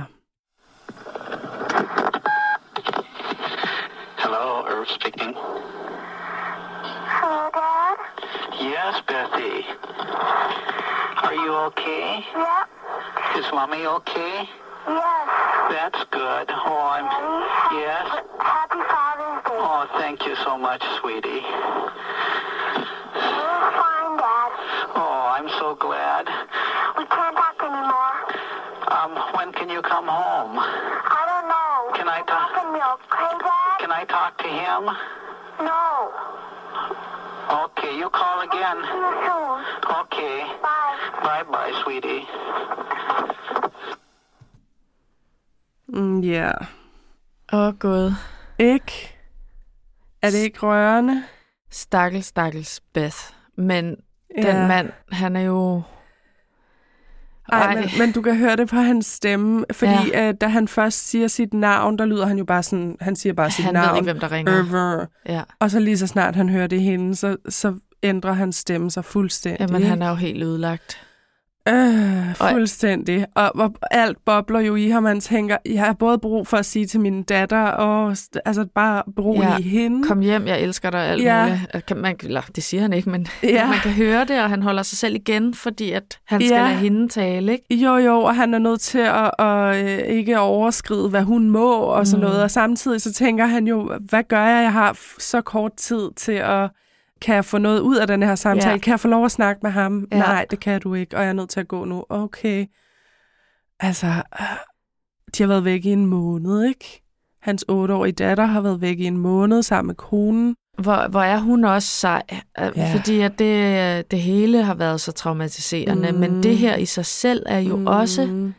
Hello, Irv speaking. Hello, Dad? Yes, Bethy. Are you okay? Yep. Is Mommy okay? Yes. That's good. Oh, I'm... Daddy? Yes? Happy Father's Day. Oh, thank you so much, sweetie. We're fine, Dad. Oh, I'm so glad. We can't talk anymore. Um, when can you come home? I don't know. Can I talk? Talk to me, okay, Dad? Can I talk to him? No. Okay, you call again. See you soon. Okay. Bye. Bye-bye, sweetie. Mm, ja. Yeah. Åh, oh, Gud. Ikke? Er det ikke rørende? Stakkels, stakkels Beth. Men Ja. den mand, han er jo... Ej, men, men du kan høre det på hans stemme, fordi Ja. øh, da han først siger sit navn, der lyder han jo bare sådan, han siger bare sit Han navn. ved ikke, hvem der ringer. Irver. Ja. Og så lige så snart han hører det hende, så, så ændrer hans stemme sig fuldstændig. Jamen, han er jo helt ødelagt. Øh, fuldstændig. Og, og alt bobler jo i ham. Man tænker, jeg har både brug for at sige til min datter, og altså bare berolige Ja, hende. kom hjem, jeg elsker dig, alt Ja. muligt. Kan man, eller, det siger han ikke, men Ja. man kan høre det, og han holder sig selv igen, fordi at han skal Ja. lade hende tale, ikke? Jo, jo, og han er nødt til at, at, at ikke overskride, hvad hun må, og sådan Mm. noget. Og samtidig så tænker han jo, hvad gør jeg? Jeg har f- så kort tid til at... Kan jeg få noget ud af den her samtale? Ja. Kan jeg få lov at snakke med ham? Ja. Nej, det kan du ikke, og jeg er nødt til at gå nu. Okay. Altså, øh, de har været væk i en måned, ikke? Hans otteårige datter har været væk i en måned sammen med konen. Hvor, hvor er hun også sej, Ja. ja. fordi at det, det hele har været så traumatiserende, Mm. men det her i sig selv er jo Mm. også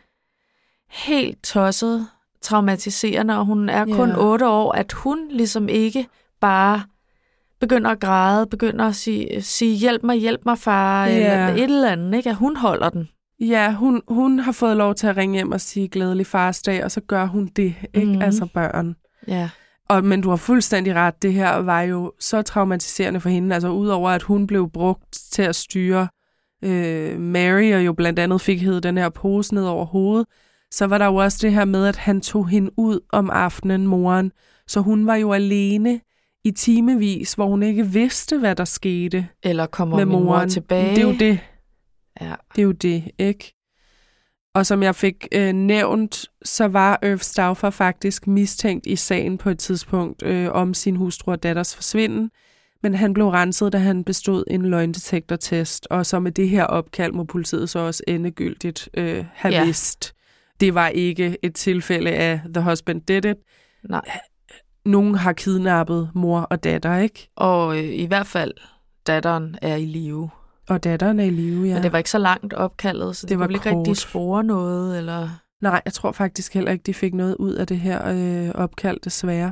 helt tosset traumatiserende, og hun er kun Ja. otte år, at hun ligesom ikke bare begynder at græde, begynder at sige, sige hjælp mig, hjælp mig far, Ja. eller et eller andet, ikke? At hun holder den. Ja, hun, hun har fået lov til at ringe hjem og sige glædelig farsdag, og så gør hun det, ikke? Mhm. Altså børn. Ja. Og, men du har fuldstændig ret, det her var jo så traumatiserende for hende, altså udover at hun blev brugt til at styre øh, Mary, og jo blandt andet fik hævet den her pose ned over hovedet, så var der jo også det her med, at han tog hende ud om aftenen, moren, så hun var jo alene i timevis, hvor hun ikke vidste, hvad der skete Eller kommer med min mor moren. tilbage. Det er jo det. Ja. Det er jo det, ikke? Og som jeg fik øh, nævnt, så var Irv Stauffer faktisk mistænkt i sagen på et tidspunkt øh, om sin hustru og datters forsvinden, men han blev renset, da han bestod en løgndetektortest, og så med det her opkald må politiet så også endegyldigt øh, have Ja. vidst. Det var ikke et tilfælde af The Husband Did It. Nej. Nogen har kidnappet mor og datter, ikke? Og øh, i hvert fald, datteren er i live. Og datteren er i live, ja. Men det var ikke så langt opkaldet, så det, Det det var kunne vel ikke kort. rigtig spore noget, eller... Nej, jeg tror faktisk heller ikke, de fik noget ud af det her øh, opkald, desværre.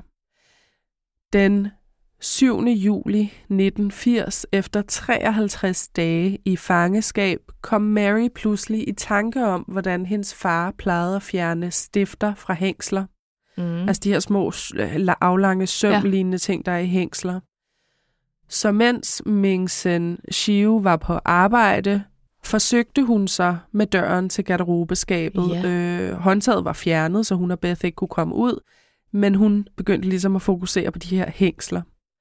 Den syvende juli nitten firs, efter treoghalvtreds dage i fangeskab, kom Mary pludselig i tanke om, hvordan hendes far plejede at fjerne stifter fra hængsler. Mm. Altså de her små øh, aflange sømlignende ja. ting, der er i hængsler. Så mens Ming-Sen Shiu var på arbejde, forsøgte hun sig med døren til garderobeskabet. Ja. Øh, håndtaget var fjernet, så hun og Beth ikke kunne komme ud, men hun begyndte ligesom at fokusere på de her hængsler.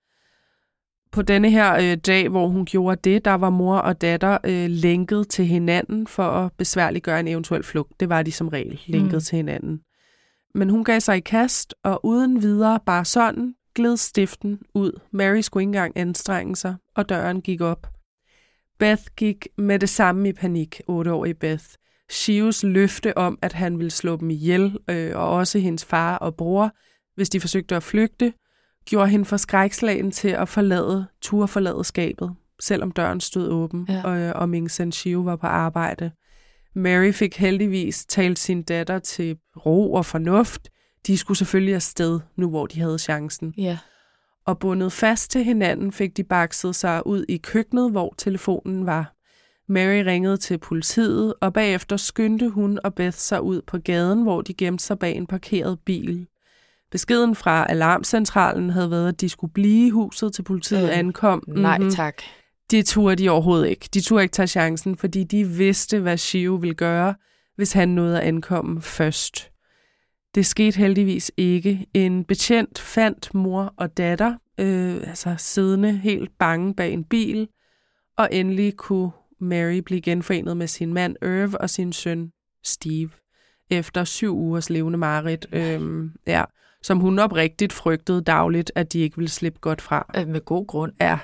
På denne her øh, dag, hvor hun gjorde det, der var mor og datter øh, lænket til hinanden for at besværliggøre en eventuel flugt. Det var de som regel, lænket mm. til hinanden. Men hun gav sig i kast, og uden videre bare sådan gled stiften ud. Mary skulle ikke engang anstrenge sig, og døren gik op. Beth gik med det samme i panik, otteårige Beth. Shius løfte om, at han ville slå dem ihjel, øh, og også hendes far og bror, hvis de forsøgte at flygte, gjorde hende for skrækslagen til at forlade, turde forlade skabet, selvom døren stod åben, Ja. og, og Ming-Sen Shiu var på arbejde. Mary fik heldigvis talt sin datter til ro og fornuft. De skulle selvfølgelig afsted, nu hvor de havde chancen. Ja. Og bundet fast til hinanden fik de bakset sig ud i køkkenet, hvor telefonen var. Mary ringede til politiet, og bagefter skyndte hun og Beth sig ud på gaden, hvor de gemte sig bag en parkeret bil. Beskeden fra alarmcentralen havde været, at de skulle blive i huset, til politiet Øh, ankom. Nej, Mhm. tak. Det turde de overhovedet ikke. De turde ikke tage chancen, fordi de vidste, hvad Shiu ville gøre, hvis han nåede at ankomme først. Det skete heldigvis ikke. En betjent fandt mor og datter, øh, altså siddende helt bange bag en bil, og endelig kunne Mary blive genforenet med sin mand Irv og sin søn Steve, efter syv ugers levende mareridt, øh, ja, som hun oprigtigt frygtede dagligt, at de ikke ville slippe godt fra. Øh, Med god grund. Ja.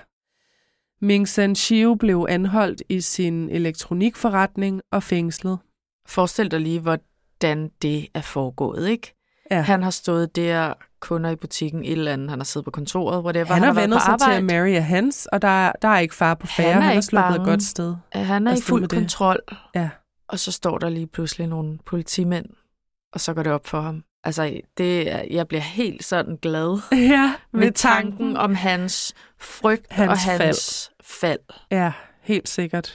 Ming-Sen Shiu blev anholdt i sin elektronikforretning og fængslet. Forestil dig lige, hvordan det er foregået, ikke? Ja. Han har stået der, kunder i butikken, et eller andet, han har siddet på kontoret, whatever. Han har været vendt på sig til, arbejde. at Mary er hans, og der er, der er ikke far på færre. Han er Han er ikke sluppet et bange. godt sted. Han er i afsted fuld med det. kontrol, Ja. og så står der lige pludselig nogle politimænd, og så går det op for ham. Altså, det, er- jeg bliver helt sådan glad Ja, ved tanken om hans frygt Hans og hans fald. fald. Ja, helt sikkert.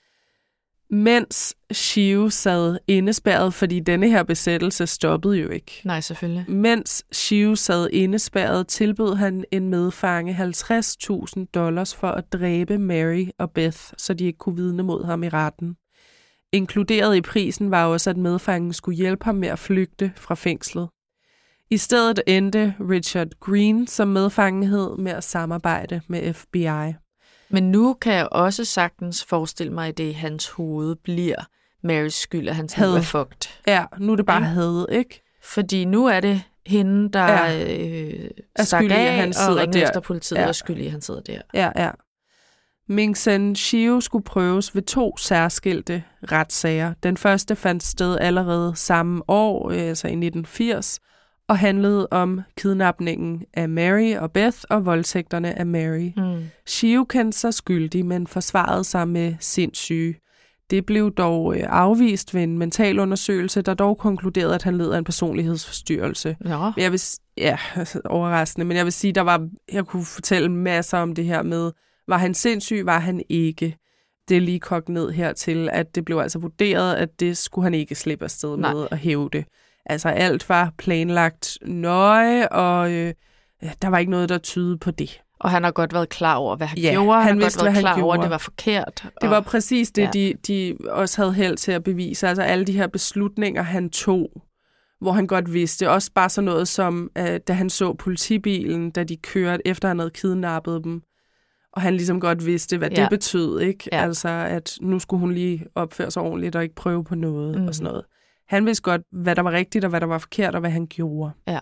Mens Shiu sad indespærret, fordi denne her besættelse stoppede jo ikke. Nej, selvfølgelig. Mens Shiu sad indespærret, tilbød han en medfange halvtreds tusind dollars for at dræbe Mary og Beth, så de ikke kunne vidne mod ham i retten. Inkluderet i prisen var også, at medfangen skulle hjælpe ham med at flygte fra fængslet. I stedet endte Richard Green, som medfangen hed, med at samarbejde med F B I. Men nu kan jeg også sagtens forestille mig, at det i hans hoved bliver Marys skyld, at hans liv er fucked. Ja, nu er det bare Ja. had, ikke? Fordi nu er det hende, der Ja. øh, Er stak skyld i, at af han og sidder ringede der. efter politiet Ja. og skyld i, at han sidder der. Ja, ja. Ming Sen Shiu skulle prøves ved to særskilte retssager. Den første fandt sted allerede samme år, altså i nitten firs, og handlede om kidnapningen af Mary og Beth og voldtægterne af Mary. Mm. Shiu kendte sig skyldig, men forsvarede sig med sindssyge. Det blev dog afvist ved en mentalundersøgelse, der dog konkluderede, at han led af en personlighedsforstyrrelse. Ja. Jeg vil, ja, overraskende, men jeg vil sige, der var, jeg kunne fortælle masser om det her med, var han sindssyg, var han ikke. Det er lige kogt ned hertil, at det blev altså vurderet, at det skulle han ikke slippe afsted Nej. med at hæve det. Altså alt var planlagt nøje, og øh, der var ikke noget, der tydede på det. Og han har godt været klar over, hvad han Ja, gjorde. han Han har vidste, godt været hvad han klar over, at gjorde. det var forkert. Det og- var præcis det, Ja. de, de også havde held til at bevise. Altså alle de her beslutninger, han tog, hvor han godt vidste. Også bare sådan noget som, uh, da han så politibilen, da de kørte, efter han havde kidnappet dem. Og han ligesom godt vidste, hvad Ja. det betød, ikke? Ja. Altså, at nu skulle hun lige opføre sig ordentligt og ikke prøve på noget Mhm. og sådan noget. Han vidste godt, hvad der var rigtigt og hvad der var forkert og hvad han gjorde. Ja.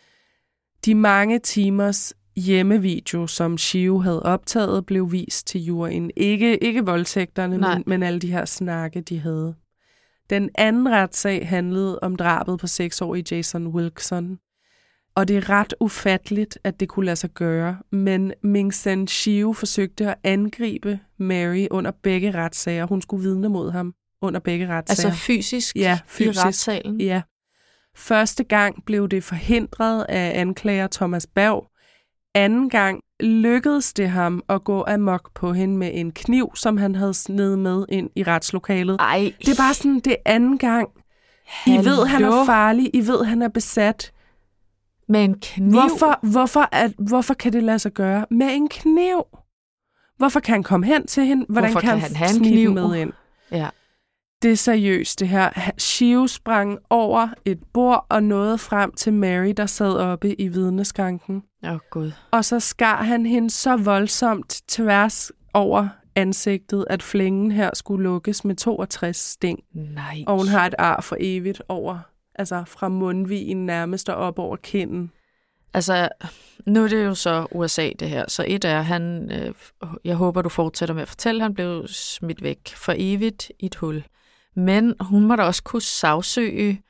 De mange timers hjemmevideo, som Shiu havde optaget, blev vist til juryen. Ikke, ikke voldtægterne, men, men alle de her snakke, de havde. Den anden retssag handlede om drabet på seksårige Jason Wilkerson. Og det er ret ufatteligt, at det kunne lade sig gøre, men Ming Sen Shiu forsøgte at angribe Mary under begge retssager. Hun skulle vidne mod ham under begge retssager. Altså fysisk, Ja, fysisk. i retssalen? Ja. Første gang blev det forhindret af anklager Thomas Berg. Anden gang lykkedes det ham at gå amok på hende med en kniv, som han havde snedet med ind i retslokalet. Ej. Det er bare sådan, det er anden gang. I Hallo? ved, han er farlig. I ved, han er besat. Med en kniv? Hvorfor, hvorfor, at, hvorfor kan det lade sig gøre med en kniv? Hvorfor kan han komme hen til hende? Hvordan Hvorfor kan, kan han, han have en snige kniv? den med ind? Ja. Det er seriøst, det her. Shiu sprang over et bord og nåede frem til Mary, der sad oppe i vidneskranken. Åh, oh, Gud. Og så skar han hende så voldsomt tværs over ansigtet, at flængen her skulle lukkes med toogtres sting. Nej. Og hun har et ar for evigt over, altså fra mundvigen nærmest og op over kinden. Altså, nu er det jo så U S A, det her. Så et er, han, øh, jeg håber, du fortsætter med at fortælle, han blev smidt væk for evigt i et hul. Men hun må da også kunne sagsøge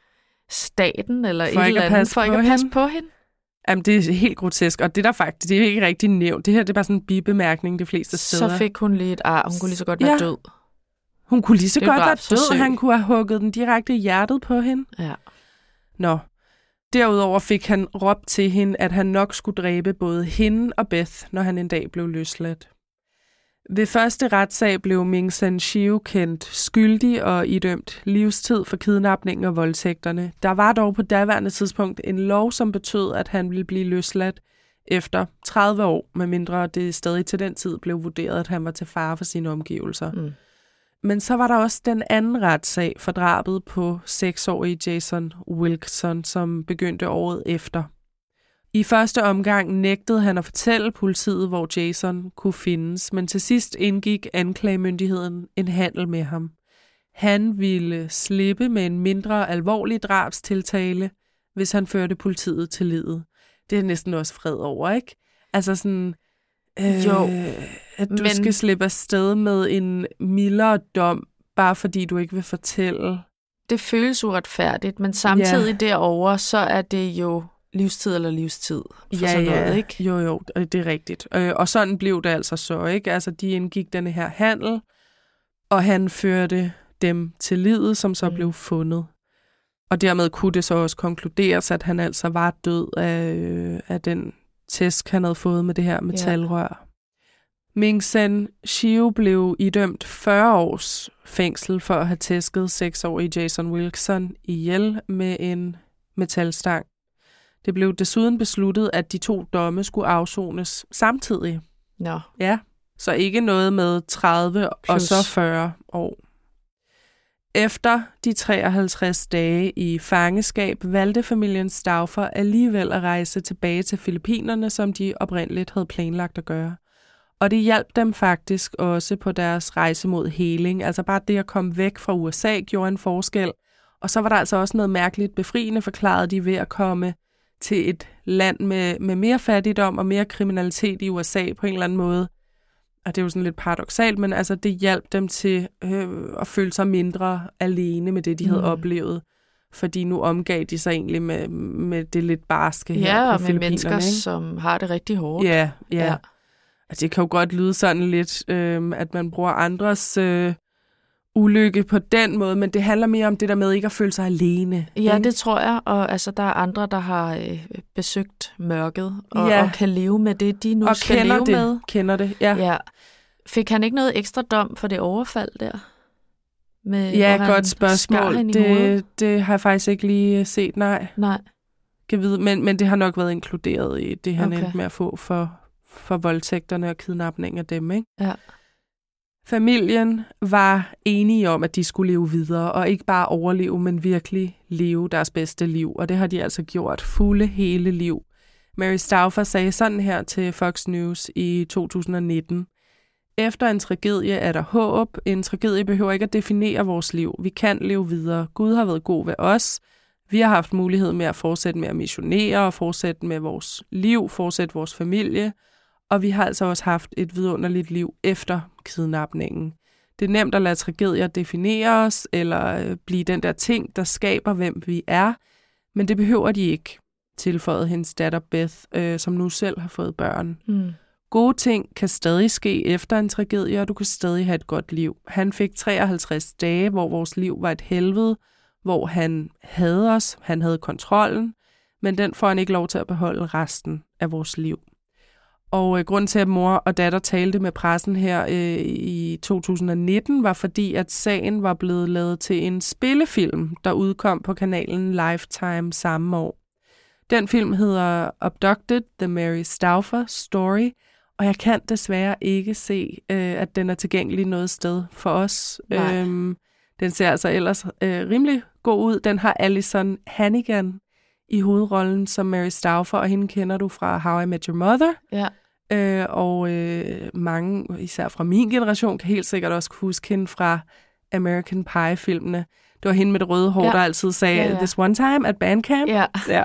staten eller For et ikke eller at andet, passe for ikke på at passe hende. på hende. Jamen, det er helt grotesk, og det der faktisk, det er ikke rigtig nævnt. Det her, det er bare sådan en bibemærkning de fleste steder. Så fik hun lige et ar. Hun kunne lige så godt være Ja. død. Hun kunne lige så Det er godt være drabsforsøg. død. Han kunne have hugget den direkte i hjertet på hende. Ja. Nå. Derudover fik han råbt til hende, at han nok skulle dræbe både hende og Beth, når han en dag blev løsladt. Ved første retssag blev Ming Sen Shiu kendt skyldig og idømt livstid for kidnapningen og voldtægterne. Der var dog på daværende tidspunkt en lov, som betød, at han ville blive løsladt efter tredive år, medmindre det stadig til den tid blev vurderet, at han var til fare for sine omgivelser. Mm. Men så var der også den anden retssag for drabet på seksårige Jason Wilkerson, som begyndte året efter. I første omgang nægtede han at fortælle politiet, hvor Jason kunne findes, men til sidst indgik anklagemyndigheden en handel med ham. Han ville slippe med en mindre alvorlig drabstiltale, hvis han førte politiet til livet. Det er næsten også fred over, ikke? Altså sådan, øh, Jo, at du men- men... skal slippe afsted med en mildere dom, bare fordi du ikke vil fortælle. Det føles uretfærdigt, men samtidig ja. derovre, så er det jo livstid eller livstid for Ja, sådan ja, noget, ikke? jo, jo, det er rigtigt. Øh, Og sådan blev det altså så, ikke? Altså, de indgik denne her handel, og han førte dem til livet, som så Mm. mm. blev fundet. Og dermed kunne det så også konkluderes, at han altså var død af, øh, af den tæsk, han havde fået med det her metalrør. Ming Sen Shiu blev idømt fyrre års fængsel for at have tæsket seksårige Jason Wilkerson ihjel med en metalstang. Det blev desuden besluttet, at de to domme skulle afsones samtidig. Nå, Ja, så ikke noget med tredive Plus. og Plus. så fyrre år. Efter de treoghalvtreds dage i fangeskab valgte familien Stauffer alligevel at rejse tilbage til Filippinerne, som de oprindeligt havde planlagt at gøre. Og det hjalp dem faktisk også på deres rejse mod heling. Altså bare det at komme væk fra U S A gjorde en forskel. Og så var der altså også noget mærkeligt befriende, forklarede de, ved at komme til et land med, med mere fattigdom og mere kriminalitet i U S A på en eller anden måde. Og det er jo sådan lidt paradoksalt, men altså det hjalp dem til øh, at føle sig mindre alene med det, de havde mm. oplevet. Fordi nu omgav de sig egentlig med, med det lidt barske her ja, på og med Filippinerne. mennesker, ikke? som har det rigtig hårdt. Ja, ja. ja. Altså, det kan jo godt lyde sådan lidt, øh, at man bruger andres øh, ulykke på den måde, men det handler mere om det der med ikke at føle sig alene. Ja, ikke? det tror jeg, og altså, der er andre, der har øh, besøgt mørket, og, Ja. og kan leve med det, de nu og skal kender leve det, med. kender det, ja. Ja. Fik han ikke noget ekstra dom for det overfald der? Med, Ja, hvor han godt spørgsmål. skar hende i hovedet? Det, det har jeg faktisk ikke lige set, nej. Nej. Kan vide, men, men det har nok været inkluderet i det, han Okay. endte med at få for, for voldtægterne og kidnapning af dem, ikke? Ja. Familien var enige om, at de skulle leve videre, og ikke bare overleve, men virkelig leve deres bedste liv. Og det har de altså gjort fulde hele liv. Mary Stauffer sagde sådan her til Fox News i to tusind nitten. Efter en tragedie er der håb. En tragedie behøver ikke at definere vores liv. Vi kan leve videre. Gud har været god ved os. Vi har haft mulighed med at fortsætte med at missionere og fortsætte med vores liv, fortsætte vores familie. Og vi har altså også haft et vidunderligt liv efter kidnapningen. Det er nemt at lade tragedier definere os, eller blive den der ting, der skaber, hvem vi er. Men det behøver de ikke, tilføjede hendes datter Beth, øh, som nu selv har fået børn. Mm. Gode ting kan stadig ske efter en tragedie, og du kan stadig have et godt liv. Han fik treoghalvtreds dage, hvor vores liv var et helvede, hvor han havde os, han havde kontrollen, men den får han ikke lov til at beholde resten af vores liv. Og øh, grunden til, at mor og datter talte med pressen her øh, i to tusind nitten, var fordi, at sagen var blevet lavet til en spillefilm, der udkom på kanalen Lifetime samme år. Den film hedder Abducted, The Mary Stauffer Story, og jeg kan desværre ikke se, øh, at den er tilgængelig noget sted for os. Øhm, den ser altså ellers øh, rimelig god ud. Den har Alyson Hannigan i hovedrollen som Mary Stauffer, og hende kender du fra How I Met Your Mother. Ja. Øh, og øh, mange, især fra min generation, kan helt sikkert også huske hende fra American Pie-filmene. Det var hende med det røde hår, ja. der altid sagde, ja, ja. This one time at bandcamp. Ja. ja.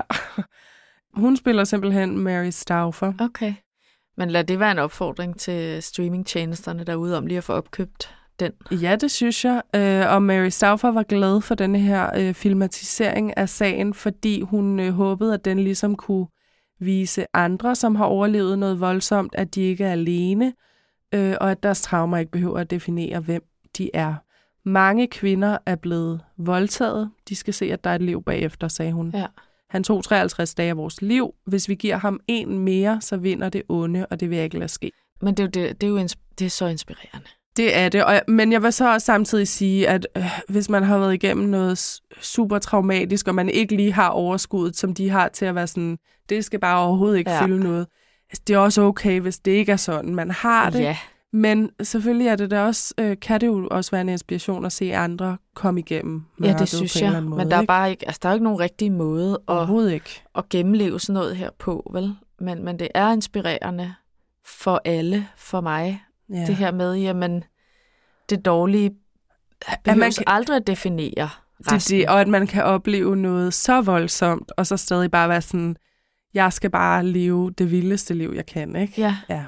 Hun spiller simpelthen Mary Stauffer. Okay. Men lad det være en opfordring til streamingtjenesterne derude om lige at få opkøbt den. Ja, det synes jeg. Øh, og Mary Stauffer var glad for denne her øh, filmatisering af sagen, fordi hun øh, håbede, at den ligesom kunne vise andre, som har overlevet noget voldsomt, at de ikke er alene, øh, og at deres traumer ikke behøver at definere, hvem de er. Mange kvinder er blevet voldtaget. De skal se, at der er et liv bagefter, sagde hun. Ja. Han tog treoghalvtreds dage af vores liv. Hvis vi giver ham en mere, så vinder det onde, og det vil jeg ikke lade ske. Men det er jo, det, det er jo ins- det er så inspirerende. Det er det, og, men jeg vil så også samtidig sige, at øh, hvis man har været igennem noget super traumatisk, og man ikke lige har overskuddet, som de har til at være sådan, det skal bare overhovedet ikke ja. fylde noget. Det er også okay, hvis det ikke er sådan. Man har det, ja. men selvfølgelig er det da også, øh, kan det jo også være en inspiration at se andre komme igennem mørket. Ja, det synes på en jeg, eller anden måde, men der er ikke? bare ikke, altså der er jo ikke nogen rigtig måde at, overhovedet ikke. at gennemleve sådan noget her på, vel? Men, men det er inspirerende for alle, for mig, Ja. det her med, jamen, det dårlige behøves kan aldrig at definere resten. Det, det, og at man kan opleve noget så voldsomt, og så stadig bare være sådan, jeg skal bare leve det vildeste liv, jeg kan, ikke? Ja. ja.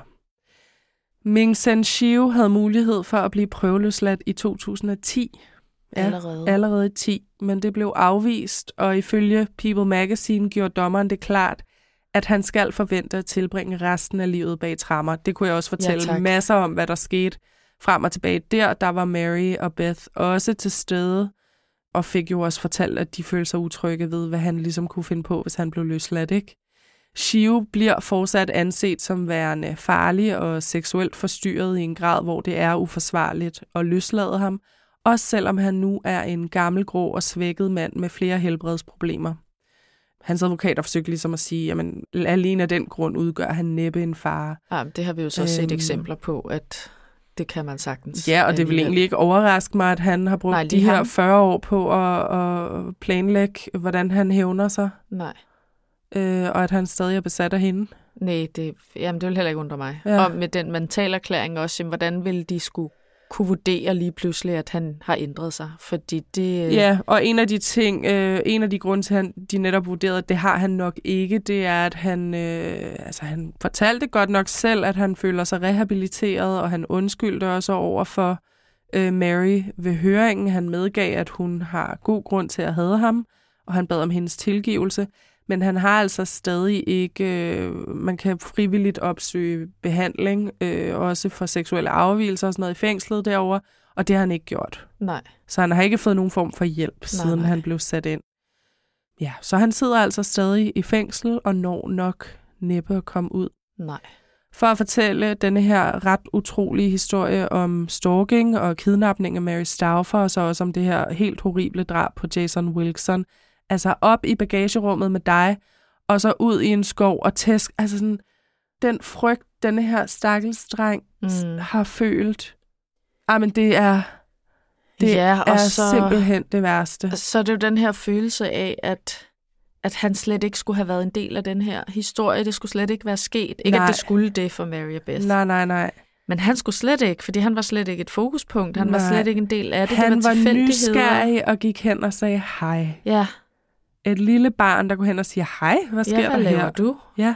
Ming Sen Shiu havde mulighed for at blive prøveløsladt i to tusind ti. Ja, allerede. Allerede i ti, men det blev afvist, og ifølge People Magazine gjorde dommeren det klart, at han skal forvente at tilbringe resten af livet bag tremmer. Det kunne jeg også fortælle ja, masser om, hvad der skete frem og tilbage. Der, der var Mary og Beth også til stede, og fik jo også fortalt, at de følte sig utrygge ved, hvad han ligesom kunne finde på, hvis han blev løsladt, ikke? Shiu bliver fortsat anset som værende farlig og seksuelt forstyrret i en grad, hvor det er uforsvarligt at løslade ham, også selvom han nu er en gammel, grå og svækket mand med flere helbredsproblemer. Hans advokater forsøgte ligesom at sige, at alene af den grund udgør han næppe en fare. Ja, det har vi jo så set øhm, eksempler på, at det kan man sagtens. Ja, og det vil egentlig ikke overraske mig, at han har brugt Nej, de her ham. fyrre år på at, at planlægge, hvordan han hævner sig. Nej. Øh, og at han stadig er besat af hende. Nej, det, jamen, det vil heller ikke undre mig. Ja. Og med den mentalerklæring også, jamen, hvordan ville de skulle kunne vurdere lige pludselig, at han har ændret sig? Fordi det... Ja, og en af de ting, øh, en af de grunde til, at han, de netop vurderede, at det har han nok ikke, det er, at han, øh, altså, han fortalte godt nok selv, at han føler sig rehabiliteret, og han undskyldte også over for øh, Mary ved høringen. Han medgav, at hun har god grund til at hade ham, og han bad om hendes tilgivelse. Men han har altså stadig ikke, øh, man kan frivilligt opsøge behandling, øh, også for seksuelle afvigelser og sådan noget i fængslet derovre, og det har han ikke gjort. Nej. Så han har ikke fået nogen form for hjælp, nej, siden nej. han blev sat ind. Ja, så han sidder altså stadig i fængsel og når nok næppe at komme ud. Nej. For at fortælle denne her ret utrolige historie om stalking og kidnapning af Mary Stauffer, og så også om det her helt horrible drab på Jason Wilson. Altså op i bagagerummet med dig, og så ud i en skov og tæsk. Altså sådan, den frygt, denne her stakkels dreng mm. har følt. Ah, men det er, det ja, og er så, simpelthen det værste. Så er det jo den her følelse af, at, at han slet ikke skulle have været en del af den her historie. Det skulle slet ikke være sket. Ikke, nej. At det skulle det for Mary og Beth. Nej, nej, nej. Men han skulle slet ikke, fordi han var slet ikke et fokuspunkt. Han nej. var slet ikke en del af det. Han det var, var nysgerrig og gik hen og sagde hej. Ja. Et lille barn, der går hen og siger, hej, hvad sker ja, hvad der laver her? du? Ja.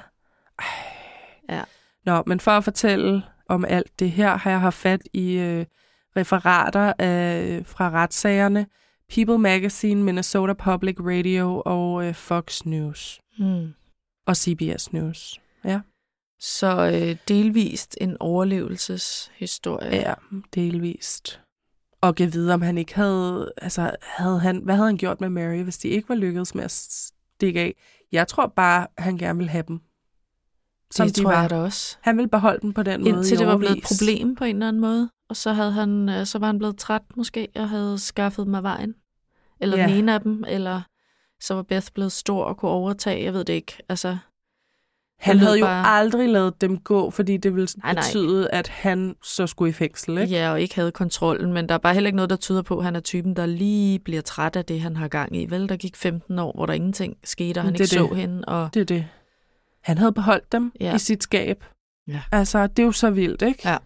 ja. Nå, men for at fortælle om alt det her, har jeg haft fat i øh, referater af, fra retssagerne, People Magazine, Minnesota Public Radio og øh, Fox News. Hmm. Og C B S News. Ja. Så øh, delvist en overlevelseshistorie. Ja, delvist. Og kan vide, om han ikke havde, altså, havde han, hvad havde han gjort med Mary, hvis de ikke var lykkedes med at stikke af? Jeg tror bare, han gerne ville have dem. Som det de tror var. Jeg da også. Han ville beholde dem på den Indtil måde. Indtil det var blevet et problem på en eller anden måde. Og så, havde han, så var han blevet træt måske, og havde skaffet dem af vejen. Eller ja. den ene af dem, eller så var Beth blevet stor og kunne overtage, jeg ved det ikke. Altså, han havde jo bare... aldrig ladet dem gå, fordi det ville nej, nej. betyde, at han så skulle i fængsel, ikke? Ja, og ikke havde kontrollen, men der er bare heller ikke noget, der tyder på, at han er typen, der lige bliver træt af det, han har gang i. Vel, der gik femten år, hvor der ingenting skete, og han det ikke det. så hende. Og... Det er det. Han havde beholdt dem ja. i sit skab. Ja. Altså, det er jo så vildt, ikke? Ja.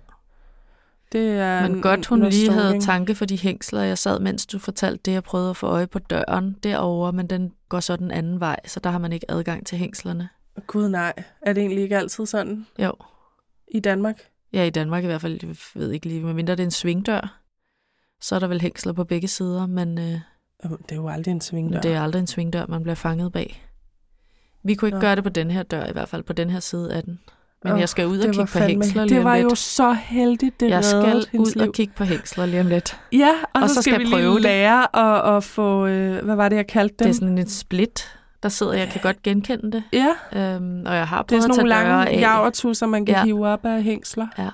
Det er men godt, hun lige havde tanke for de hængsler, jeg sad, mens du fortalte det, jeg prøvede at få øje på døren derovre, men den går så den anden vej, så der har man ikke adgang til hængslerne. Gud nej. Er det egentlig ikke altid sådan? Jo. I Danmark? Ja, i Danmark i hvert fald. Jeg ved ikke lige, medmindre det er en svingdør, så er der vel hængsler på begge sider, men... Øh, det er jo aldrig en svingdør. Det er aldrig en svingdør, man bliver fanget bag. Vi kunne ikke Nå. gøre det på den her dør, i hvert fald på den her side af den. Men oh, jeg skal ud og kigge på hængsler lige om lidt. Det var jo så heldigt, det Jeg skal ud liv. og kigge på hængsler lige om lidt. Ja, og, og så, så skal, skal vi lige lære at, at få... Øh, hvad var det, jeg kaldte dem? Det er sådan et split, der sidder, jeg kan godt genkende det. Ja. Øhm, og jeg har prøvet det er sådan nogle lange af. javertusser, man kan ja. hive op af hængsler. Ja.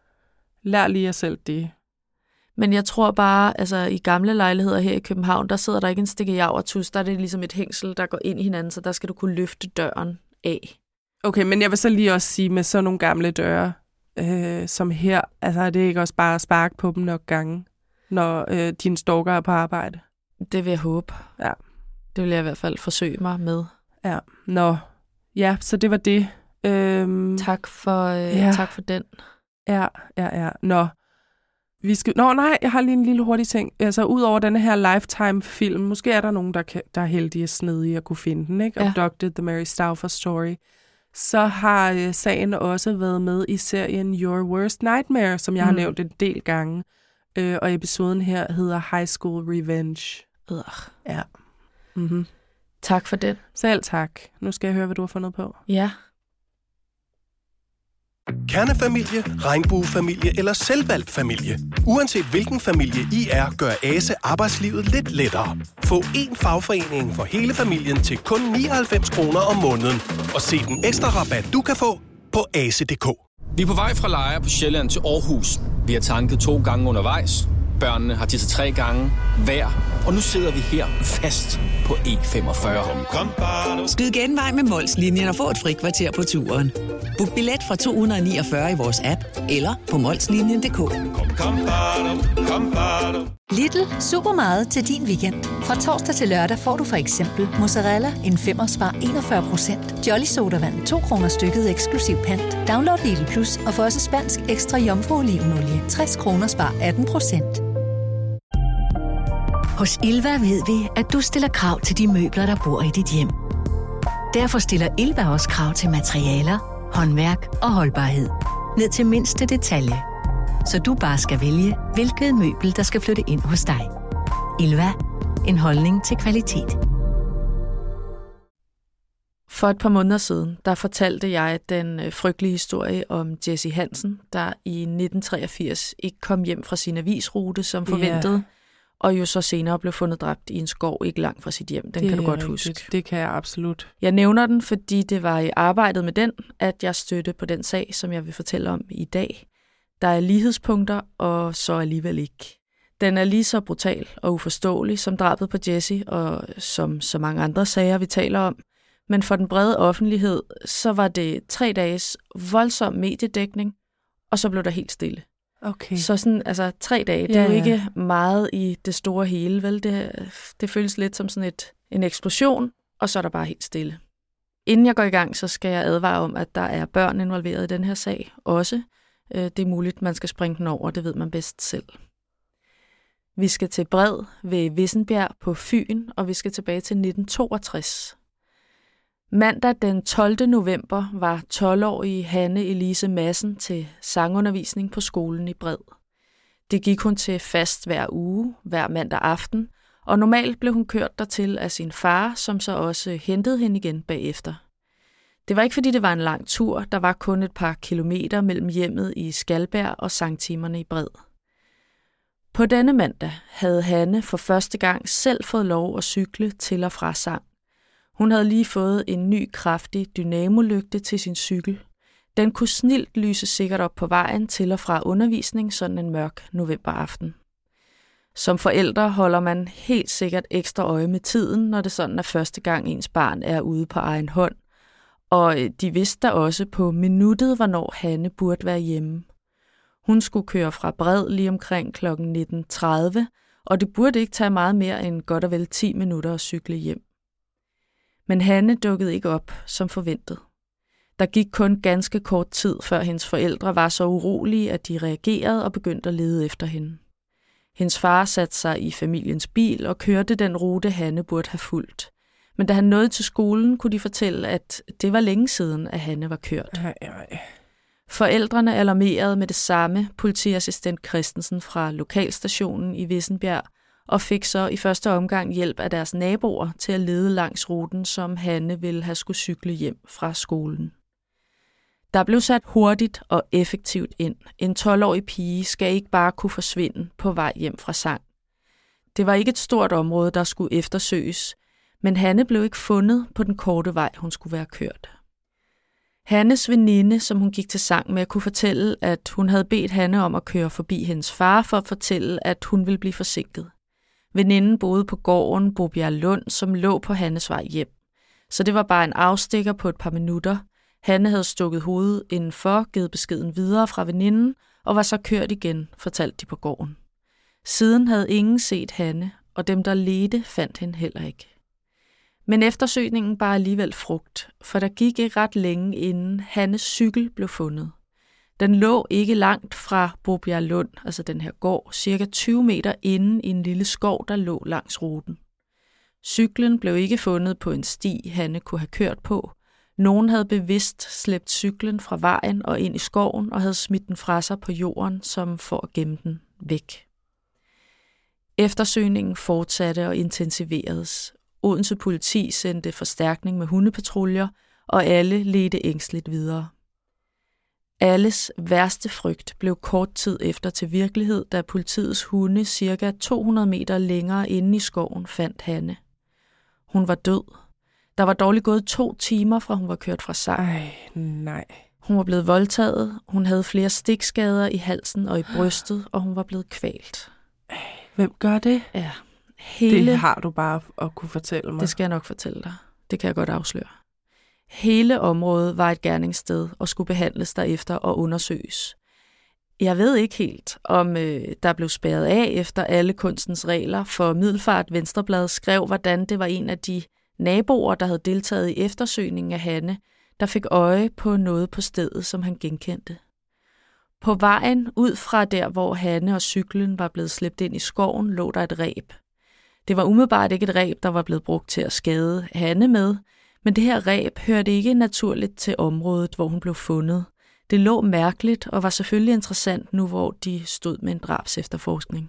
Lær lige jer selv det. Men jeg tror bare, altså i gamle lejligheder her i København, der sidder der ikke en stikke javertus. Der er det ligesom et hængsel, der går ind i hinanden, så der skal du kunne løfte døren af. Okay, men jeg vil så lige også sige, med sådan nogle gamle døre, øh, som her, altså er det ikke også bare at sparke på dem nok gange, når øh, dine stalker er på arbejde? Det vil jeg håbe. Ja. Det vil jeg i hvert fald forsøge mig med. Ja, nå. Ja, så det var det. Øhm, tak, for, øh, ja. tak for den. Ja, ja, ja. Nå. Vi skal... Nå, nej, jeg har lige en lille hurtig ting. Altså, ud over denne her Lifetime-film, måske er der nogen, der, kan, der er heldige og snedige at kunne finde den, ikke? Ja. Abducted, The Mary Stauffer Story. Så har øh, sagen også været med i serien Your Worst Nightmare, som jeg mm. har nævnt en del gange. Øh, og episoden her hedder High School Revenge. Øh. Ja. Mm-hmm. Tak for den. Selv tak. Nu skal jeg høre, hvad du har fundet på. Ja. Kernefamilie, regnbuefamilie eller selvvalgt familie. Uanset hvilken familie I er, gør ASE arbejdslivet lidt lettere. Få én fagforening for hele familien til kun nioghalvfems kroner om måneden. Og se den ekstra rabat, du kan få på ase punktum d k. Vi er på vej fra Lejre på Sjælland til Aarhus. Vi har tanket to gange undervejs. børnene har tisset tre gange hver, og nu sidder vi her fast på E femogfyrre. Skyd genvej med Mols-linjen og få et frikvarter på turen. Book billet fra to hundrede niogfyrre i vores app eller på molslinjen punktum d k. Lidl, super meget til din weekend. Fra torsdag til lørdag får du for eksempel mozzarella en femmer spar enogfyrre procent, Jolly Sodavand to kroner stykket eksklusiv pant. Download Lidl Plus og få også spansk ekstra jomfru olivenolie tres kroner spar atten procent. Hos Ilva ved vi, at du stiller krav til de møbler, der bor i dit hjem. Derfor stiller Ilva også krav til materialer, håndværk og holdbarhed. Ned til mindste detalje. Så du bare skal vælge, hvilket møbel, der skal flytte ind hos dig. Ilva. En holdning til kvalitet. For et par måneder siden, der fortalte jeg den frygtelige historie om Jessie Hansen, der i nitten treogfirs ikke kom hjem fra sin avisrute som forventet, yeah. og jo så senere blev fundet dræbt i en skov ikke langt fra sit hjem. Den det kan du godt huske. Det, det kan jeg absolut. Jeg nævner den, fordi det var i arbejdet med den, at jeg stødte på den sag, som jeg vil fortælle om i dag. Der er lighedspunkter, og så alligevel ikke. Den er lige så brutal og uforståelig som drabet på Jessie, og som så mange andre sager, vi taler om. Men for den brede offentlighed, så var det tre dages voldsom mediedækning, og så blev der helt stille. Okay. Så sådan, altså tre dage, det ja, er jo ja. ikke meget i det store hele, vel? Det, det føles lidt som sådan et, en eksplosion, og så er der bare helt stille. Inden jeg går i gang, så skal jeg advare om, at der er børn involveret i den her sag også. Det er muligt, man skal springe den over, det ved man bedst selv. Vi skal til Bred ved Vissenbjerg på Fyn, og vi skal tilbage til nitten toogtres. Mandag den tolvte november var tolv-årige Hanne Elise Madsen til sangundervisning på skolen i Bred. Det gik hun til fast hver uge, hver mandag aften, og normalt blev hun kørt dertil af sin far, som så også hentede hende igen bagefter. Det var ikke, fordi det var en lang tur. Der var kun et par kilometer mellem hjemmet i Skalberg og sangtimerne i Bred. På denne mandag havde Hanne for første gang selv fået lov at cykle til og fra sang. Hun havde lige fået en ny kraftig dynamolygte til sin cykel. Den kunne snilt lyse sikkert op på vejen til og fra undervisning sådan en mørk novemberaften. Som forældre holder man helt sikkert ekstra øje med tiden, når det sådan er første gang ens barn er ude på egen hånd. Og de vidste da også på minuttet, hvornår Hanne burde være hjemme. Hun skulle køre fra Bred lige omkring klokken nitten tredive, og det burde ikke tage meget mere end godt og vel ti minutter at cykle hjem. Men Hanne dukkede ikke op, som forventet. Der gik kun ganske kort tid, før hendes forældre var så urolige, at de reagerede og begyndte at lede efter hende. Hendes far satte sig i familiens bil og kørte den rute, Hanne burde have fulgt. Men da han nåede til skolen, kunne de fortælle, at det var længe siden, at Hanne var kørt. Ej, ej. Forældrene alarmerede med det samme politiassistent Christensen fra lokalstationen i Vissenbjerg, og fik så i første omgang hjælp af deres naboer til at lede langs ruten, som Hanne ville have skulle cykle hjem fra skolen. Der blev sat hurtigt og effektivt ind. En tolv-årig pige skal ikke bare kunne forsvinde på vej hjem fra sang. Det var ikke et stort område, der skulle eftersøges, men Hanne blev ikke fundet på den korte vej, hun skulle være kørt. Hannes veninde, som hun gik til sang med, kunne fortælle, at hun havde bedt Hanne om at køre forbi hendes far for at fortælle, at hun ville blive forsinket. Veninden boede på gården Bobjerg Lund, som lå på Hannes vej hjem. Så det var bare en afstikker på et par minutter. Hanne havde stukket hovedet indenfor, givet beskeden videre fra veninden, og var så kørt igen, fortalte de på gården. Siden havde ingen set Hanne, og dem, der ledte, fandt hende heller ikke. Men eftersøgningen bar alligevel frugt, for der gik ikke ret længe, inden Hannes cykel blev fundet. Den lå ikke langt fra Bobjerg Lund, altså den her gård, cirka tyve meter inde i en lille skov, der lå langs ruten. Cyklen blev ikke fundet på en sti, Hanne kunne have kørt på. Nogen havde bevidst slæbt cyklen fra vejen og ind i skoven og havde smidt den fra sig på jorden, som for at gemme den væk. Eftersøgningen fortsatte og intensiveredes. Odense politi sendte forstærkning med hundepatruljer, og alle ledte ængsteligt videre. Alles værste frygt blev kort tid efter til virkelighed, da politiets hunde cirka to hundrede meter længere inde i skoven fandt Hanne. Hun var død. Der var dårligt gået to timer, fra hun var kørt fra sang. Ej, nej. Hun var blevet voldtaget, hun havde flere stikskader i halsen og i brystet, og hun var blevet kvalt. Hvem gør det? Ja. Hele... Det har du bare at kunne fortælle mig. Det skal jeg nok fortælle dig. Det kan jeg godt afsløre. Hele området var et gerningssted og skulle behandles derefter og undersøges. Jeg ved ikke helt, om øh, der blev spærret af efter alle kunstens regler, for Middelfart Venstreblad skrev, hvordan det var en af de naboer, der havde deltaget i eftersøgningen af Hanne, der fik øje på noget på stedet, som han genkendte. På vejen ud fra der, hvor Hanne og cyklen var blevet slæbt ind i skoven, lå der et reb. Det var umiddelbart ikke et reb, der var blevet brugt til at skade Hanne med, men det her reb hørte ikke naturligt til området, hvor hun blev fundet. Det lå mærkeligt og var selvfølgelig interessant nu, hvor de stod med en drabsefterforskning.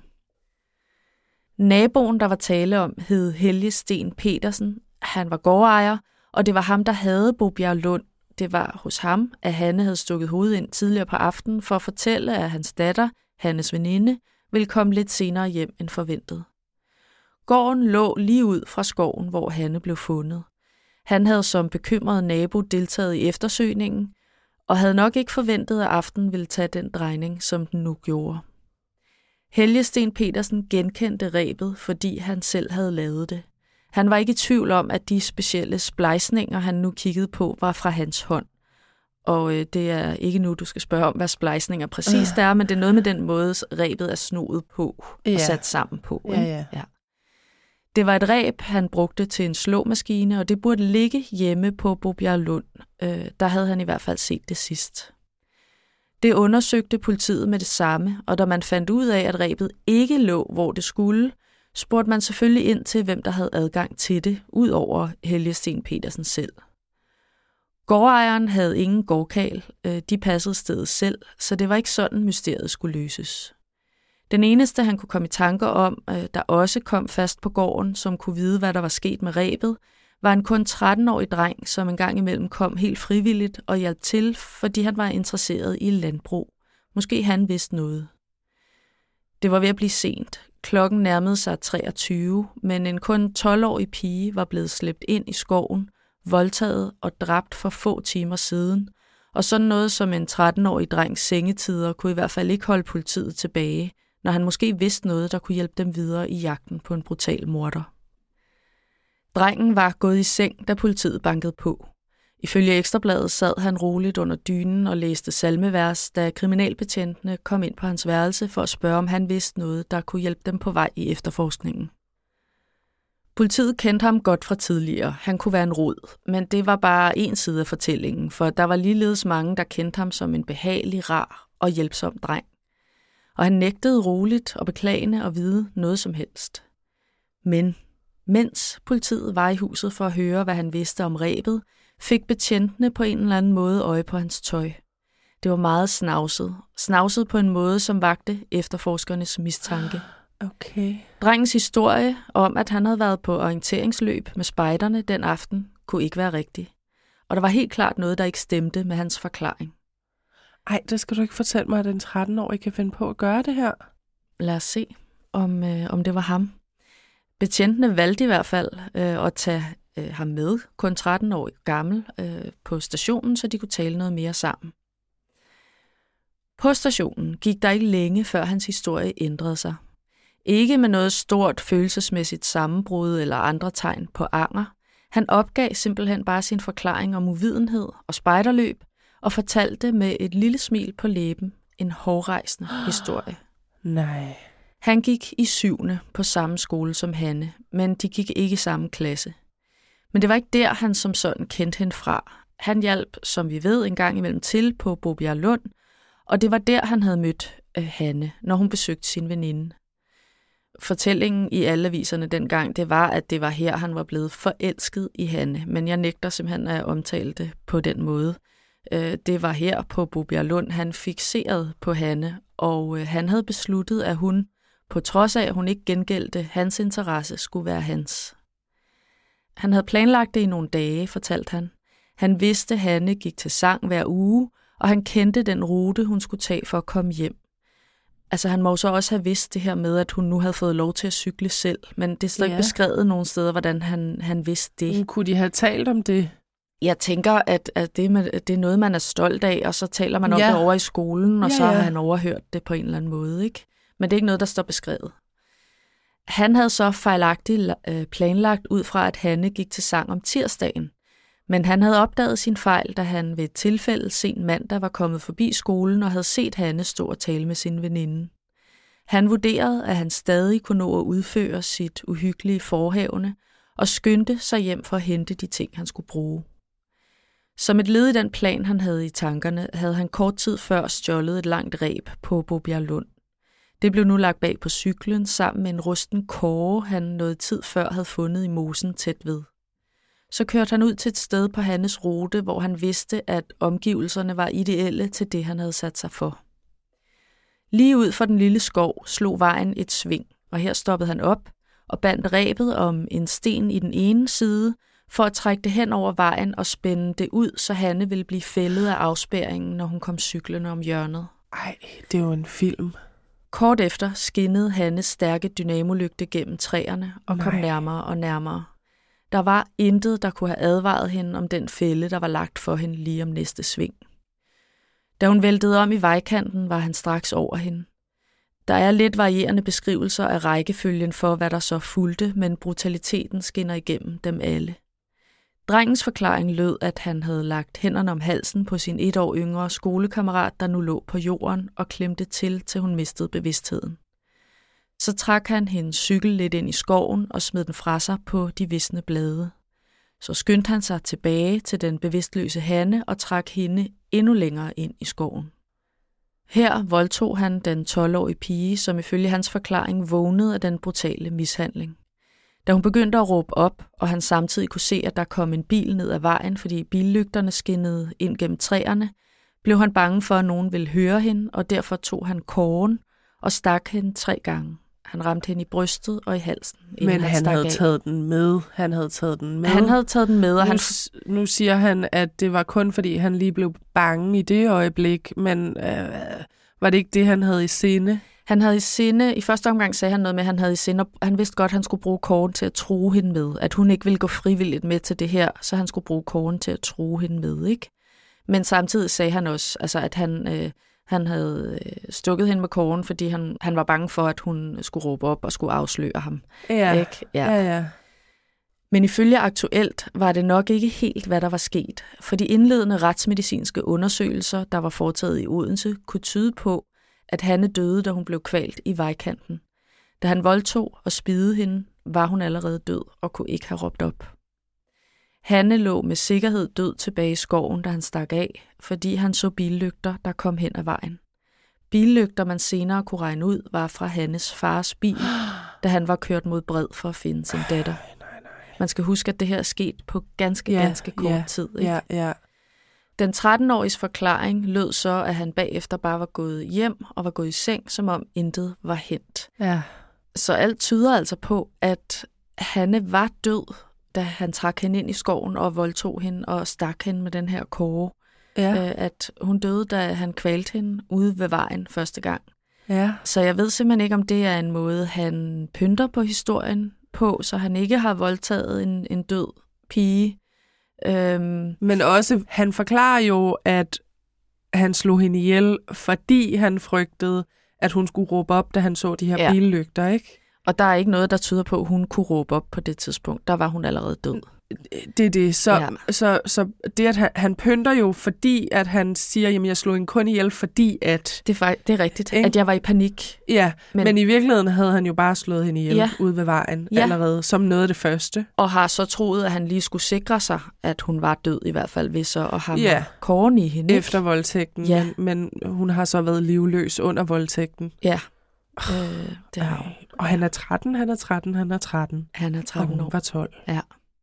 Naboen, der var tale om, hed Helge Sten Petersen. Han var gårdejer, og det var ham, der havde Bobjerg Lund. Det var hos ham, at Hanne havde stukket hovedet ind tidligere på aftenen for at fortælle, at hans datter, Hannes veninde, ville komme lidt senere hjem end forventet. Gården lå lige ud fra skoven, hvor Hanne blev fundet. Han havde som bekymret nabo deltaget i eftersøgningen, og havde nok ikke forventet, at aftenen ville tage den drejning, som den nu gjorde. Helge Sten Petersen genkendte rebet, fordi han selv havde lavet det. Han var ikke i tvivl om, at de specielle splejsninger, han nu kiggede på, var fra hans hånd. Og øh, det er ikke nu, du skal spørge om, hvad splejsninger præcis øh. er, men det er noget med den måde, rebet er snoet på ja. og sat sammen på. Ja, ja. Ja. Det var et reb, han brugte til en slåmaskine, og det burde ligge hjemme på Bobjerg Lund. Øh, der havde han i hvert fald set det sidst. Det undersøgte politiet med det samme, og da man fandt ud af, at rebet ikke lå, hvor det skulle, spurgte man selvfølgelig ind til, hvem der havde adgang til det, ud over Helge Sten Petersen selv. Gårdejeren havde ingen gårdkal, øh, de passede stedet selv, så det var ikke sådan, mysteriet skulle løses. Den eneste, han kunne komme i tanker om, der også kom fast på gården, som kunne vide, hvad der var sket med rebet, var en kun tretten-årig dreng, som en gang imellem kom helt frivilligt og hjalp til, fordi han var interesseret i landbrug. Måske han vidste noget. Det var ved at blive sent. Klokken nærmede sig treogtyve, men en kun tolv-årig pige var blevet slæbt ind i skoven, voldtaget og dræbt for få timer siden, og sådan noget som en tretten-årig drengs sengetider kunne i hvert fald ikke holde politiet tilbage, når han måske vidste noget, der kunne hjælpe dem videre i jagten på en brutal morder. Drengen var gået i seng, da politiet bankede på. Ifølge Ekstrabladet sad han roligt under dynen og læste salmevers, da kriminalbetjentene kom ind på hans værelse for at spørge, om han vidste noget, der kunne hjælpe dem på vej i efterforskningen. Politiet kendte ham godt fra tidligere. Han kunne være en rod, men det var bare en side af fortællingen, for der var ligeledes mange, der kendte ham som en behagelig, rar og hjælpsom dreng. Og han nægtede roligt og beklagende at vide noget som helst. Men mens politiet var i huset for at høre, hvad han vidste om rebet, fik betjentene på en eller anden måde øje på hans tøj. Det var meget snavset. Snavset på en måde, som vakte efterforskernes mistanke. Okay. Drengens historie om, at han havde været på orienteringsløb med spejderne den aften, kunne ikke være rigtig. Og der var helt klart noget, der ikke stemte med hans forklaring. Ej, det skal du ikke fortælle mig, at en tretten-årig kan finde på at gøre det her. Lad os se, om, øh, om det var ham. Betjentene valgte i hvert fald øh, at tage øh, ham med, kun tretten år gammel, øh, på stationen, så de kunne tale noget mere sammen. På stationen gik der ikke længe, før hans historie ændrede sig. Ikke med noget stort følelsesmæssigt sammenbrud eller andre tegn på anger. Han opgav simpelthen bare sin forklaring om uvidenhed og spejderløb, og fortalte med et lille smil på læben en hårrejsende historie. Nej. Han gik i syvende på samme skole som Hanne, men de gik ikke i samme klasse. Men det var ikke der, han som sådan kendte hende fra. Han hjalp, som vi ved, en gang imellem til på Bobjerg Lund, og det var der, han havde mødt øh, Hanne, når hun besøgte sin veninde. Fortællingen i alle aviserne dengang, det var, at det var her, han var blevet forelsket i Hanne, men jeg nægter simpelthen at omtale det på den måde. Det var her på Bobjerg Lund, han fikserede på Hanne, og han havde besluttet, at hun, på trods af at hun ikke gengældte hans interesse, skulle være hans. Han havde planlagt det i nogle dage, fortalte han. Han vidste, at Hanne gik til sang hver uge, og han kendte den rute, hun skulle tage for at komme hjem. Altså han må jo så også have vidst det her med, at hun nu havde fået lov til at cykle selv, men det står ikke ja. beskrevet nogen steder, hvordan han, han vidste det. Men kunne de have talt om det? Jeg tænker, at, at det, med, det er noget, man er stolt af, og så taler man om ja. det over i skolen, og ja, så har ja. han overhørt det på en eller anden måde, ikke? Men det er ikke noget, der står beskrevet. Han havde så fejlagtigt planlagt ud fra, at Hanne gik til sang om tirsdagen. Men han havde opdaget sin fejl, da han ved et tilfælde sen mandag var kommet forbi skolen og havde set Hanne stå og tale med sin veninde. Han vurderede, at han stadig kunne nå at udføre sit uhyggelige forhævne og skyndte sig hjem for at hente de ting, han skulle bruge. Som et led i den plan, han havde i tankerne, havde han kort tid før stjålet et langt reb på Bobjerglund. Det blev nu lagt bag på cyklen sammen med en rusten kåre, han noget tid før havde fundet i mosen tæt ved. Så kørte han ud til et sted på Hannes rute, hvor han vidste, at omgivelserne var ideelle til det, han havde sat sig for. Lige ud for den lille skov slog vejen et sving, og her stoppede han op og bandt rebet om en sten i den ene side, for at trække det hen over vejen og spænde det ud, så Hanne ville blive fældet af afspærringen, når hun kom cyklende om hjørnet. Ej, det er jo en film. Kort efter skinnede Hannes stærke dynamolygte gennem træerne og kom Nej. nærmere og nærmere. Der var intet, der kunne have advaret hende om den fælde, der var lagt for hende lige om næste sving. Da hun væltede om i vejkanten, var han straks over hende. Der er lidt varierende beskrivelser af rækkefølgen for, hvad der så fulgte, men brutaliteten skinner igennem dem alle. Drengens forklaring lød, at han havde lagt hænderne om halsen på sin et år yngre skolekammerat, der nu lå på jorden og klemte til, til hun mistede bevidstheden. Så trak han hendes cykel lidt ind i skoven og smed den fra sig på de visne blade. Så skyndte han sig tilbage til den bevidstløse Hanne og trak hende endnu længere ind i skoven. Her voldtog han den tolv-årige pige, som ifølge hans forklaring vågnede af den brutale mishandling. Da hun begyndte at råbe op, og han samtidig kunne se, at der kom en bil ned ad vejen, fordi billygterne skinnede ind gennem træerne, blev han bange for, at nogen ville høre hende, og derfor tog han kåren og stak hende tre gange. Han ramte hende i brystet og i halsen. Men han, han havde af. taget den med. Han havde taget den med. Han havde taget den med, og nu, han... nu siger han, at det var kun fordi, han lige blev bange i det øjeblik, men øh, var det ikke det, han havde i sinde? Han havde i sinde, i første omgang sagde han noget med, at han havde i sinde, og han vidste godt, at han skulle bruge kåren til at true hende med. At hun ikke ville gå frivilligt med til det her, så han skulle bruge kåren til at true hende med, ikke? Men samtidig sagde han også, altså, at han... Øh, Han havde stukket hende med kåren, fordi han, han var bange for, at hun skulle råbe op og skulle afsløre ham. Ja, ikke? Ja. ja, ja. Men ifølge Aktuelt var det nok ikke helt, hvad der var sket. For de indledende retsmedicinske undersøgelser, der var foretaget i Odense, kunne tyde på, at Hanne døde, da hun blev kvalt i vejkanten. Da han voldtog og spidede hende, var hun allerede død og kunne ikke have råbt op. Hanne lå med sikkerhed død tilbage i skoven, da han stak af, fordi han så billygter, der kom hen ad vejen. Billygter, man senere kunne regne ud, var fra Hannes fars bil, da han var kørt mod Bred for at finde sin datter. Man skal huske, at det her er sket på ganske, ja, ganske kort ja, tid. Ikke? Ja, ja. Den tretten-åriges forklaring lød så, at han bagefter bare var gået hjem og var gået i seng, som om intet var hændt. Ja. Så alt tyder altså på, at Hanne var død, da han trak hende ind i skoven og voldtog hende og stak hende med den her kåre. Ja. Øh, at hun døde, da han kvalte hende ude ved vejen første gang. Ja. Så jeg ved simpelthen ikke, om det er en måde, han pynter på historien på, så han ikke har voldtaget en, en død pige. Øhm. Men også, han forklarer jo, at han slog hende ihjel, fordi han frygtede, at hun skulle råbe op, da han så de her ja. billygter, ikke? Og der er ikke noget, der tyder på, at hun kunne råbe op på det tidspunkt. Der var hun allerede død. Det er det. Så, ja. så, så det, at han, han pynter jo, fordi at han siger, jamen jeg slog en kun ihjel, fordi at... Det er, det er rigtigt, ikke? At jeg var i panik. Ja, men, men i virkeligheden havde han jo bare slået hende ihjel ja. ude ved vejen ja. allerede, som noget af det første. Og har så troet, at han lige skulle sikre sig, at hun var død i hvert fald, ved så at have ja. kåren i hende. Efter voldtægten, ja. men, men hun har så været livløs under voldtægten. Ja. Øh, det har og han er tretten, han er tretten, han er tretten. Han er tretten og hun år. var tolv. Ja.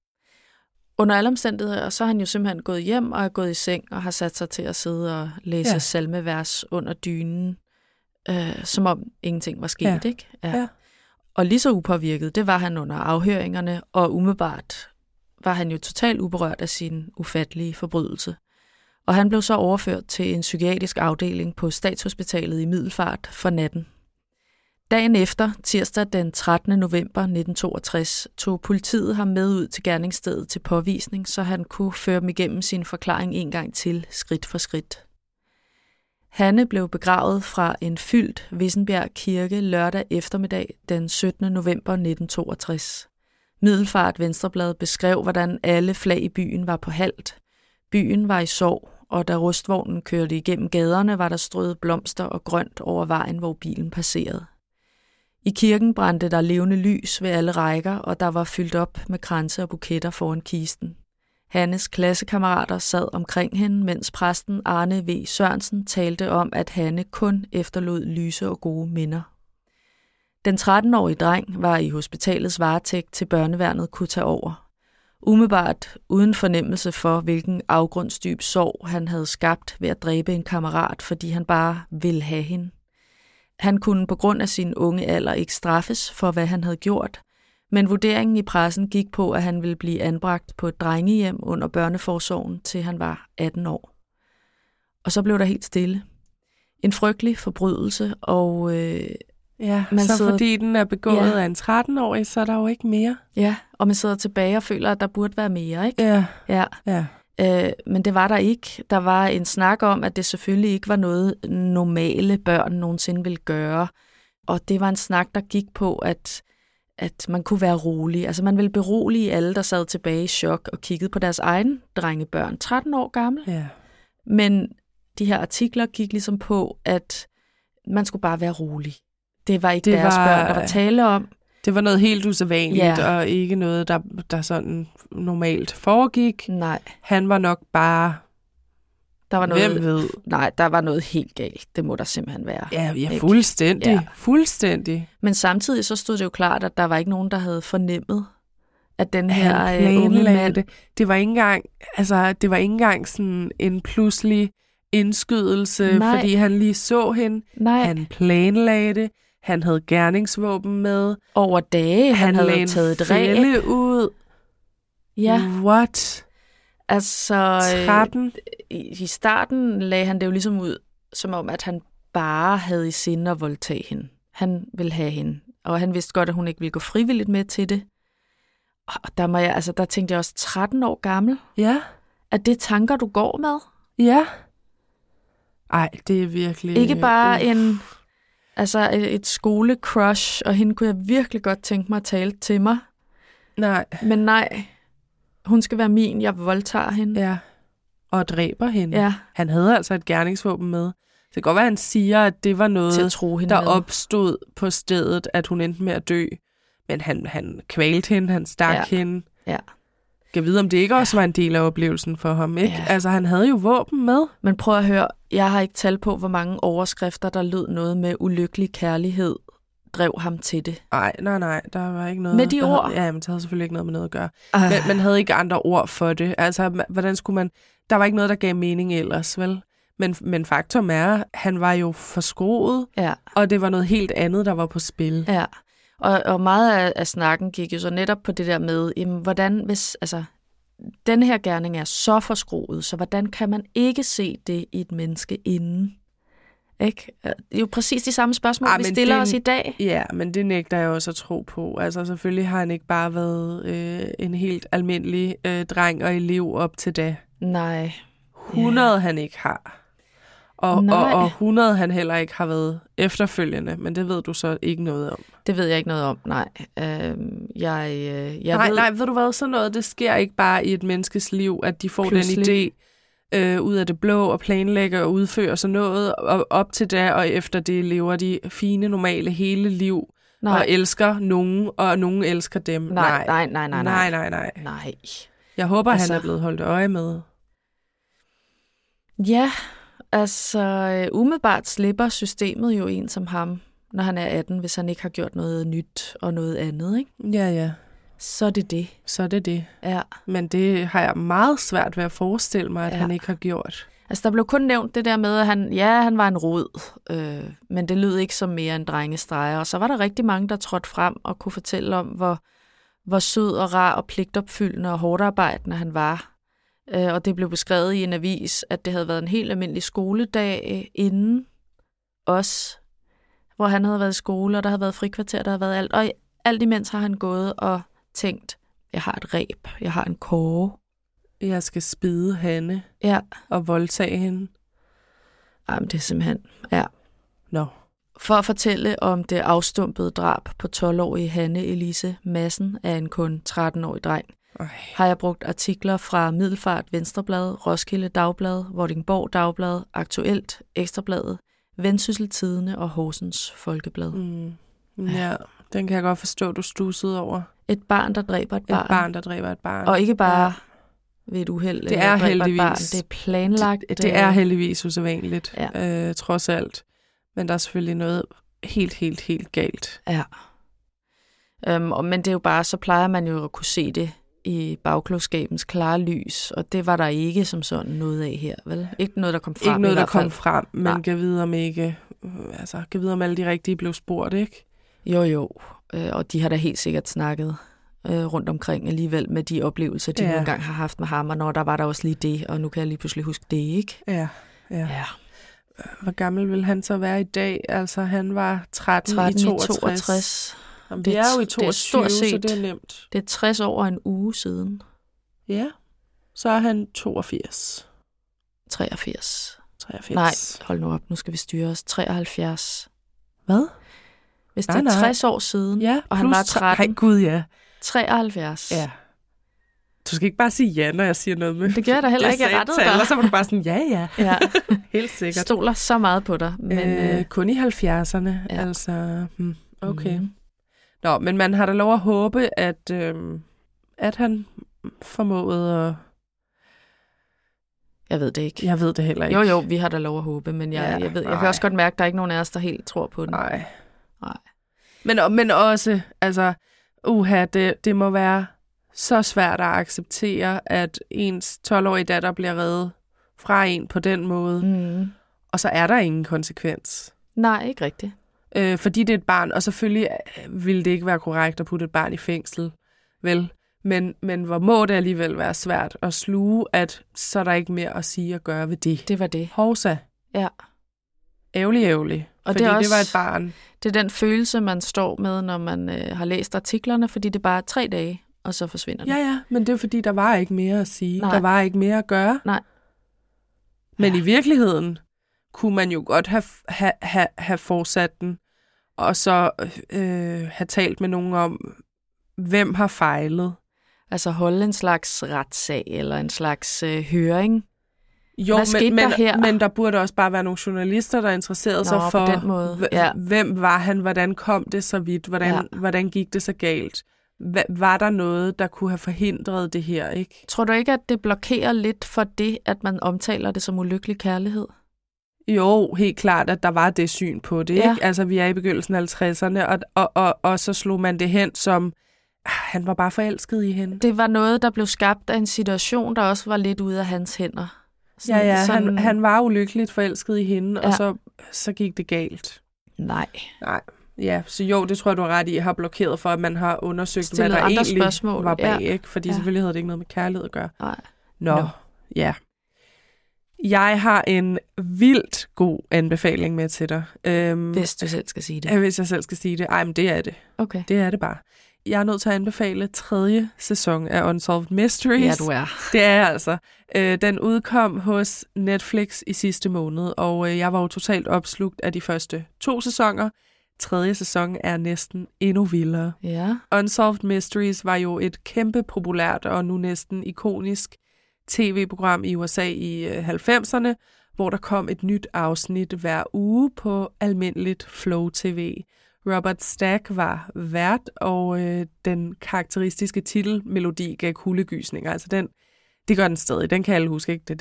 Under alle omstændigheder, så har han jo simpelthen gået hjem og er gået i seng og har sat sig til at sidde og læse ja. salmevers under dynen, øh, som om ingenting var sket, ja. ikke? Ja. ja. Og lige så upåvirket, det var han under afhøringerne, og umiddelbart var han jo totalt uberørt af sin ufattelige forbrydelse. Og han blev så overført til en psykiatrisk afdeling på Statshospitalet i Middelfart for natten. Dagen efter, tirsdag den trettende november nitten toogtres, tog politiet ham med ud til gerningsstedet til påvisning, så han kunne føre dem igennem sin forklaring en gang til, skridt for skridt. Hanne blev begravet fra en fyldt Vissenbjerg Kirke lørdag eftermiddag den syttende november nitten toogtres. Middelfart Venstreblad beskrev, hvordan alle flag i byen var på halt. Byen var i sorg, og da rustvognen kørte igennem gaderne, var der strøget blomster og grønt over vejen, hvor bilen passerede. I kirken brændte der levende lys ved alle rækker, og der var fyldt op med kranse og buketter foran kisten. Hannes klassekammerater sad omkring hende, mens præsten Arne V. Sørensen talte om, at Hanne kun efterlod lyse og gode minder. Den tretten-årige dreng var i hospitalets varetægt, til børneværnet kunne tage over. Umiddelbart uden fornemmelse for, hvilken afgrundsdyb sorg han havde skabt ved at dræbe en kammerat, fordi han bare ville have hende. Han kunne på grund af sin unge alder ikke straffes for, hvad han havde gjort, men vurderingen i pressen gik på, at han ville blive anbragt på et drengehjem under børneforsorgen, til han var atten år. Og så blev der helt stille. En frygtelig forbrydelse, og øh, ja, man så sidder, fordi den er begået ja. af en tretten-årig, så er der jo ikke mere. Ja, og man sidder tilbage og føler, at der burde være mere, ikke? Ja, ja. ja. Øh, men det var der ikke. Der var en snak om, at det selvfølgelig ikke var noget, normale børn nogensinde ville gøre. Og det var en snak, der gik på, at, at man kunne være rolig. Altså man ville berolige alle, der sad tilbage i chok og kiggede på deres egne drengebørn. tretten år gammel. Ja. Men de her artikler gik ligesom på, at man skulle bare være rolig. Det var ikke det deres var, børn, der var tale om. Det var noget helt usædvanligt, ja. og ikke noget, der, der sådan normalt foregik. Nej. Han var nok bare... Der var noget, hvem ved? Nej, der var noget helt galt. Det må der simpelthen være. Ja, ja fuldstændig. Ja. Fuldstændig. Men samtidig så stod det jo klart, at der var ikke nogen, der havde fornemmet, at den Han her unge mand... Det. Det var ikke engang, altså, det var ikke engang sådan en pludselig indskydelse, Nej. fordi han lige så hende. Nej. Han planlagde det. Han havde gerningsvåben med. Over dage. Han, han havde taget et ræb ud. Ja. What? Altså, tretten i, i starten lagde han det jo ligesom ud, som om, at han bare havde i sinde at voldtage hende. Han ville have hende. Og han vidste godt, at hun ikke ville gå frivilligt med til det. Og der, må jeg, altså, der tænkte jeg også, tretten år gammel. Ja. Er det tanker, du går med? Ja. Ej, det er virkelig... Ikke bare uh. en... Altså et skolecrush, og hende kunne jeg virkelig godt tænke mig at tale til mig. Nej. Men nej, hun skal være min, jeg voldtager hende. Ja, og dræber hende. Ja. Han havde altså et gerningsvåben med. Det kan godt være, at han siger, at det var noget, der med. opstod på stedet, at hun endte med at dø. Men han, han kvalte hende, han stak ja. hende. Ja. Jeg ved, om det ikke også var en del af oplevelsen for ham, ikke? Ja. Altså, han havde jo våben med. Men prøv at høre, jeg har ikke tal på, hvor mange overskrifter, der lød noget med ulykkelig kærlighed, drev ham til det. Nej, nej, nej, der var ikke noget... Med de ord? Havde, ja, men det havde selvfølgelig ikke noget med noget at gøre. Uh. Men man havde ikke andre ord for det. Altså, hvordan skulle man... Der var ikke noget, der gav mening ellers, vel? Men, men faktum er, han var jo forskroet, ja. og det var noget helt andet, der var på spil. Ja, og, og meget af, af snakken gik jo så netop på det der med, jamen, hvordan hvis... altså den her gerning er så forskroet, så hvordan kan man ikke se det i et menneske inden? Ikke? Det er jo præcis de samme spørgsmål, ah, vi stiller det, os i dag. Ja, men det nægter jeg også at tro på. Altså selvfølgelig har han ikke bare været øh, en helt almindelig øh, dreng og elev op til det. Nej. hundrede yeah. han ikke har. Og, og, og hundrede han heller ikke har været efterfølgende, men det ved du så ikke noget om. Det ved jeg ikke noget om, nej. Øhm, jeg, øh, jeg nej, ved... nej, ved du hvad, sådan noget, det sker ikke bare i et menneskes liv, at de får Pludselig. den idé øh, ud af det blå og planlægger og udfører sådan noget, og op til det, og efter det lever de fine, normale hele liv, nej. og elsker nogen, og nogen elsker dem. Nej, nej, nej, nej. Nej, nej, nej. nej. Jeg håber, altså... han er blevet holdt øje med. Ja, altså umiddelbart slipper systemet jo en som ham, når han er atten, hvis han ikke har gjort noget nyt og noget andet, ikke? Ja, ja. Så er det det. Så er det det. Ja. Men det har jeg meget svært ved at forestille mig, at ja. han ikke har gjort. Altså, der blev kun nævnt det der med, at han, ja, han var en rod, øh, men det lød ikke som mere en drengestreger. Og så var der rigtig mange, der trådte frem og kunne fortælle om, hvor, hvor sød og rar og pligtopfyldende og hårdt arbejdende han var. Øh, og det blev beskrevet i en avis, at det havde været en helt almindelig skoledag inden os, hvor han havde været i skole, og der havde været frikvarter, der havde været alt. Og alt imens har han gået og tænkt, jeg har et reb, jeg har en kåre. Jeg skal spide Hanne ja. og voldtage hende. Jamen, det er simpelthen, ja. Nå. For at fortælle om det afstumpede drab på tolv-årige Hanne Elise Madsen af en kun tretten-årig dreng, Ej. har jeg brugt artikler fra Middelfart Venstreblad, Roskilde Dagblad, Vordingborg Dagblad, Aktuelt, Ekstrabladet, Vendsyssel Tidende og Horsens Folkeblad. Mm. Ja, den kan jeg godt forstå, du stussede over. Et barn, der dræber et barn. Et barn, der dræber et barn. Og ikke bare ja. ved et uheld. Det er heldigvis. Barn. Det er planlagt. Det, det er heldigvis usædvanligt, ja. øh, trods alt. Men der er selvfølgelig noget helt, helt, helt galt. Ja. Øhm, og, men det er jo bare, så plejer man jo at kunne se det i bagklogskabens klare lys, og det var der ikke som sådan noget af her, vel? Ikke noget, der kom frem. Ikke noget, der kom fald. frem, men ja. Kan vide om ikke, altså, kan vide om alle de rigtige blev spurgt, ikke? Jo, jo. Øh, og de har da helt sikkert snakket øh, rundt omkring alligevel med de oplevelser, de ja. nogle gange har haft med ham, og når der var der også lige det, og nu kan jeg lige pludselig huske det, ikke? Ja, ja. ja. Hvor gammel vil han så være i dag? Altså, han var tretten, tretten i toogtres. Jamen, vi er jo i toogtyve, det er så det er nemt. Det er tres år og en uge siden. Ja, så er han toogfirs. treogfirs. treogfirs. Nej, hold nu op, nu skal vi styre os. treoghalvfjerds. Hvad? Hvis det nej, er tres år siden, ja, og han var tretten. Nej, gud ja. treoghalvfjerds. Ja. Du skal ikke bare sige ja, når jeg siger noget med. Det gør jeg da heller ikke, jeg rettede dig. Ellers så var du bare sådan, ja, ja. ja. Helt sikkert. Stoler så meget på dig. Men, øh, øh, kun i halvfjerdserne, ja. Altså. Hmm, okay. Mm. Nå, men man har da lov at håbe, at, øh, at han formåede at... Jeg ved det ikke. Jeg ved det heller ikke. Jo, jo, vi har da lov at håbe, men jeg, ja, jeg, ved, jeg kan også godt mærke, at der er ikke nogen af os, der helt tror på den. Nej. Nej. Men, men også, altså, uha, det, det må være så svært at acceptere, at ens tolv-årige datter bliver reddet fra en på den måde, mm. og så er der ingen konsekvens. Nej, ikke rigtigt. Øh, fordi det er et barn, og selvfølgelig ville det ikke være korrekt at putte et barn i fængsel, vel? Men, men hvor må det alligevel være svært at sluge, at så er der ikke mere at sige og gøre ved det. Det var det. Hovsa. Ja. Ærgerlig, ærgerlig. Og fordi det, er også, det var et barn. Det er den følelse, man står med, når man øh, har læst artiklerne, fordi det bare er tre dage, og så forsvinder det. Ja, ja, men det er fordi, der var ikke mere at sige. Nej. Der var ikke mere at gøre. Nej. Men ja. I virkeligheden kunne man jo godt have, have, have, have fortsat den, og så øh, have talt med nogen om, hvem har fejlet. Altså holde en slags retssag, eller en slags øh, høring. Jo, men, men, der men der burde også bare være nogle journalister, der interesserede Nå, sig for, den måde. Ja. hvem var han, hvordan kom det så vidt, hvordan, ja. hvordan gik det så galt. Hva, var der noget, der kunne have forhindret det her, ikke? Tror du ikke, at det blokerer lidt for det, at man omtaler det som ulykkelig kærlighed? Jo, helt klart, at der var det syn på det, ja. Ikke? Altså, vi er i begyndelsen af halvtredserne, og, og, og, og så slog man det hen som, han var bare forelsket i hende. Det var noget, der blev skabt af en situation, der også var lidt ude af hans hænder. Sådan, ja, ja, sådan... han, han var ulykkeligt forelsket i hende, ja. Og så, så gik det galt. Nej. Nej, ja, så jo, det tror jeg, du er ret i, har blokeret for, at man har undersøgt, Stillet hvad der egentlig spørgsmål. var bag, ja. Ikke? Fordi ja. Selvfølgelig havde det ikke noget med kærlighed at gøre. Nej. Nå, Nå, ja. Jeg har en vildt god anbefaling med til dig. Øhm, hvis du selv skal sige det. Hvis jeg selv skal sige det. Ej, men det er det. Okay. Det er det bare. Jeg er nødt til at anbefale tredje sæson af Unsolved Mysteries. Ja, du er. Det er jeg altså. Øh, den udkom hos Netflix i sidste måned, og øh, jeg var jo totalt opslugt af de første to sæsoner. Tredje sæson er næsten endnu vildere. Ja. Unsolved Mysteries var jo et kæmpe populært og nu næsten ikonisk tv-program i U S A i øh, halvfemserne, hvor der kom et nyt afsnit hver uge på almindeligt Flow T V. Robert Stack var vært, og øh, den karakteristiske titelmelodi gav kuldegysninger. Altså den, det gør den stadig. Den kan alle huske, ikke?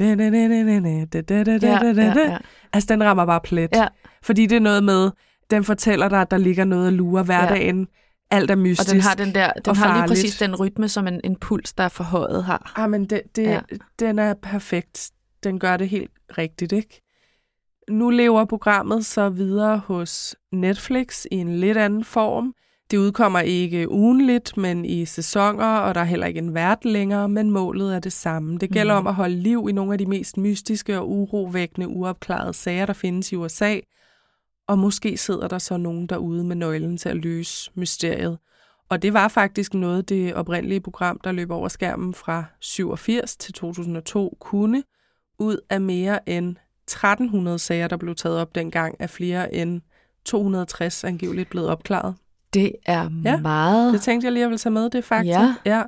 Altså den rammer bare plet. Ja. Fordi det er noget med, den fortæller dig, at der ligger noget at lure hverdagen. Ja. Alt er mystisk. Og den har den der, den har lige farligt. præcis den rytme, som en, en puls, der er forhøjet har. Ah, men det, det, ja. den er perfekt. Den gør det helt rigtigt, ikke? Nu lever programmet så videre hos Netflix i en lidt anden form. Det udkommer ikke ugenligt, men i sæsoner, og der er heller ikke en vært længere, men målet er det samme. Det gælder mm. om at holde liv i nogle af de mest mystiske og urovækkende, uopklarede sager, der findes i U S A. Og måske sidder der så nogen derude med nøglen til at løse mysteriet. Og det var faktisk noget, det oprindelige program, der løb over skærmen fra syvogfirs til to tusind og to, kunne ud af mere end tretten hundrede sager, der blev taget op dengang, er flere end to hundrede og tres angiveligt blevet opklaret. Det er ja, meget. Det tænkte jeg lige, at jeg ville tage med, det faktisk. Ja. ja.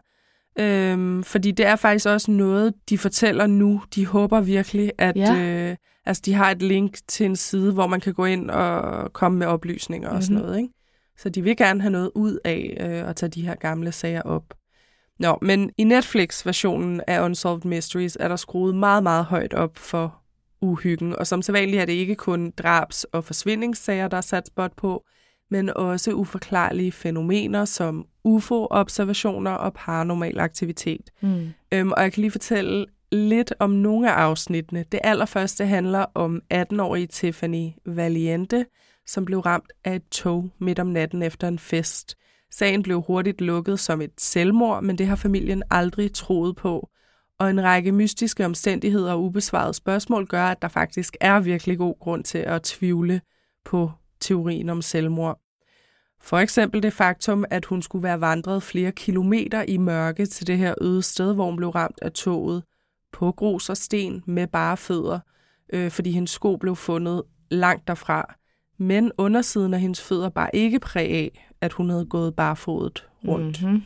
Øhm, fordi det er faktisk også noget, de fortæller nu. De håber virkelig, at ja. øh, altså, de har et link til en side, hvor man kan gå ind og komme med oplysninger og mm-hmm. sådan noget. Ikke? Så de vil gerne have noget ud af øh, at tage de her gamle sager op. Nå, men i Netflix-versionen af Unsolved Mysteries er der skruet meget, meget højt op for uhyggen. Og som sædvanligt er det ikke kun drabs- og forsvindingssager, der er sat spot på, men også uforklarlige fænomener som U F O-observationer og paranormal aktivitet. Mm. Øhm, og jeg kan lige fortælle lidt om nogle af afsnittene. Det allerførste handler om atten-årige Tiffany Valiente, som blev ramt af et tog midt om natten efter en fest. Sagen blev hurtigt lukket som et selvmord, men det har familien aldrig troet på. Og en række mystiske omstændigheder og ubesvarede spørgsmål gør, at der faktisk er virkelig god grund til at tvivle på teorien om selvmord. For eksempel det faktum, at hun skulle være vandret flere kilometer i mørke til det her øde sted, hvor hun blev ramt af toget på grus og sten med bare fødder, øh, fordi hendes sko blev fundet langt derfra. Men undersiden af hendes fødder bare ikke præg af, at hun havde gået barfodet rundt. Mm-hmm.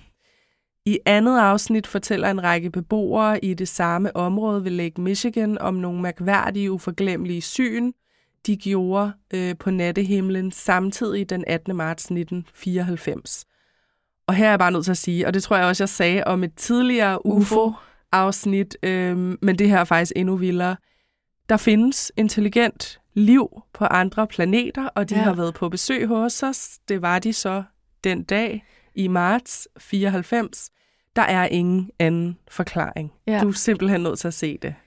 I andet afsnit fortæller en række beboere i det samme område ved Lake Michigan om nogle mærkværdige, uforglemmelige syn, de gjorde øh, på nattehimlen samtidig den attende marts nitten fireoghalvfems. Og her er jeg bare nødt til at sige, og det tror jeg også, jeg sagde om et tidligere U F O-afsnit, øh, men det her er faktisk endnu vildere. Der findes intelligent liv på andre planeter, og de ja. har været på besøg hos os. Det var de så den dag i marts fireoghalvfems. Der er ingen anden forklaring. Ja. Du er simpelthen nødt til at se det.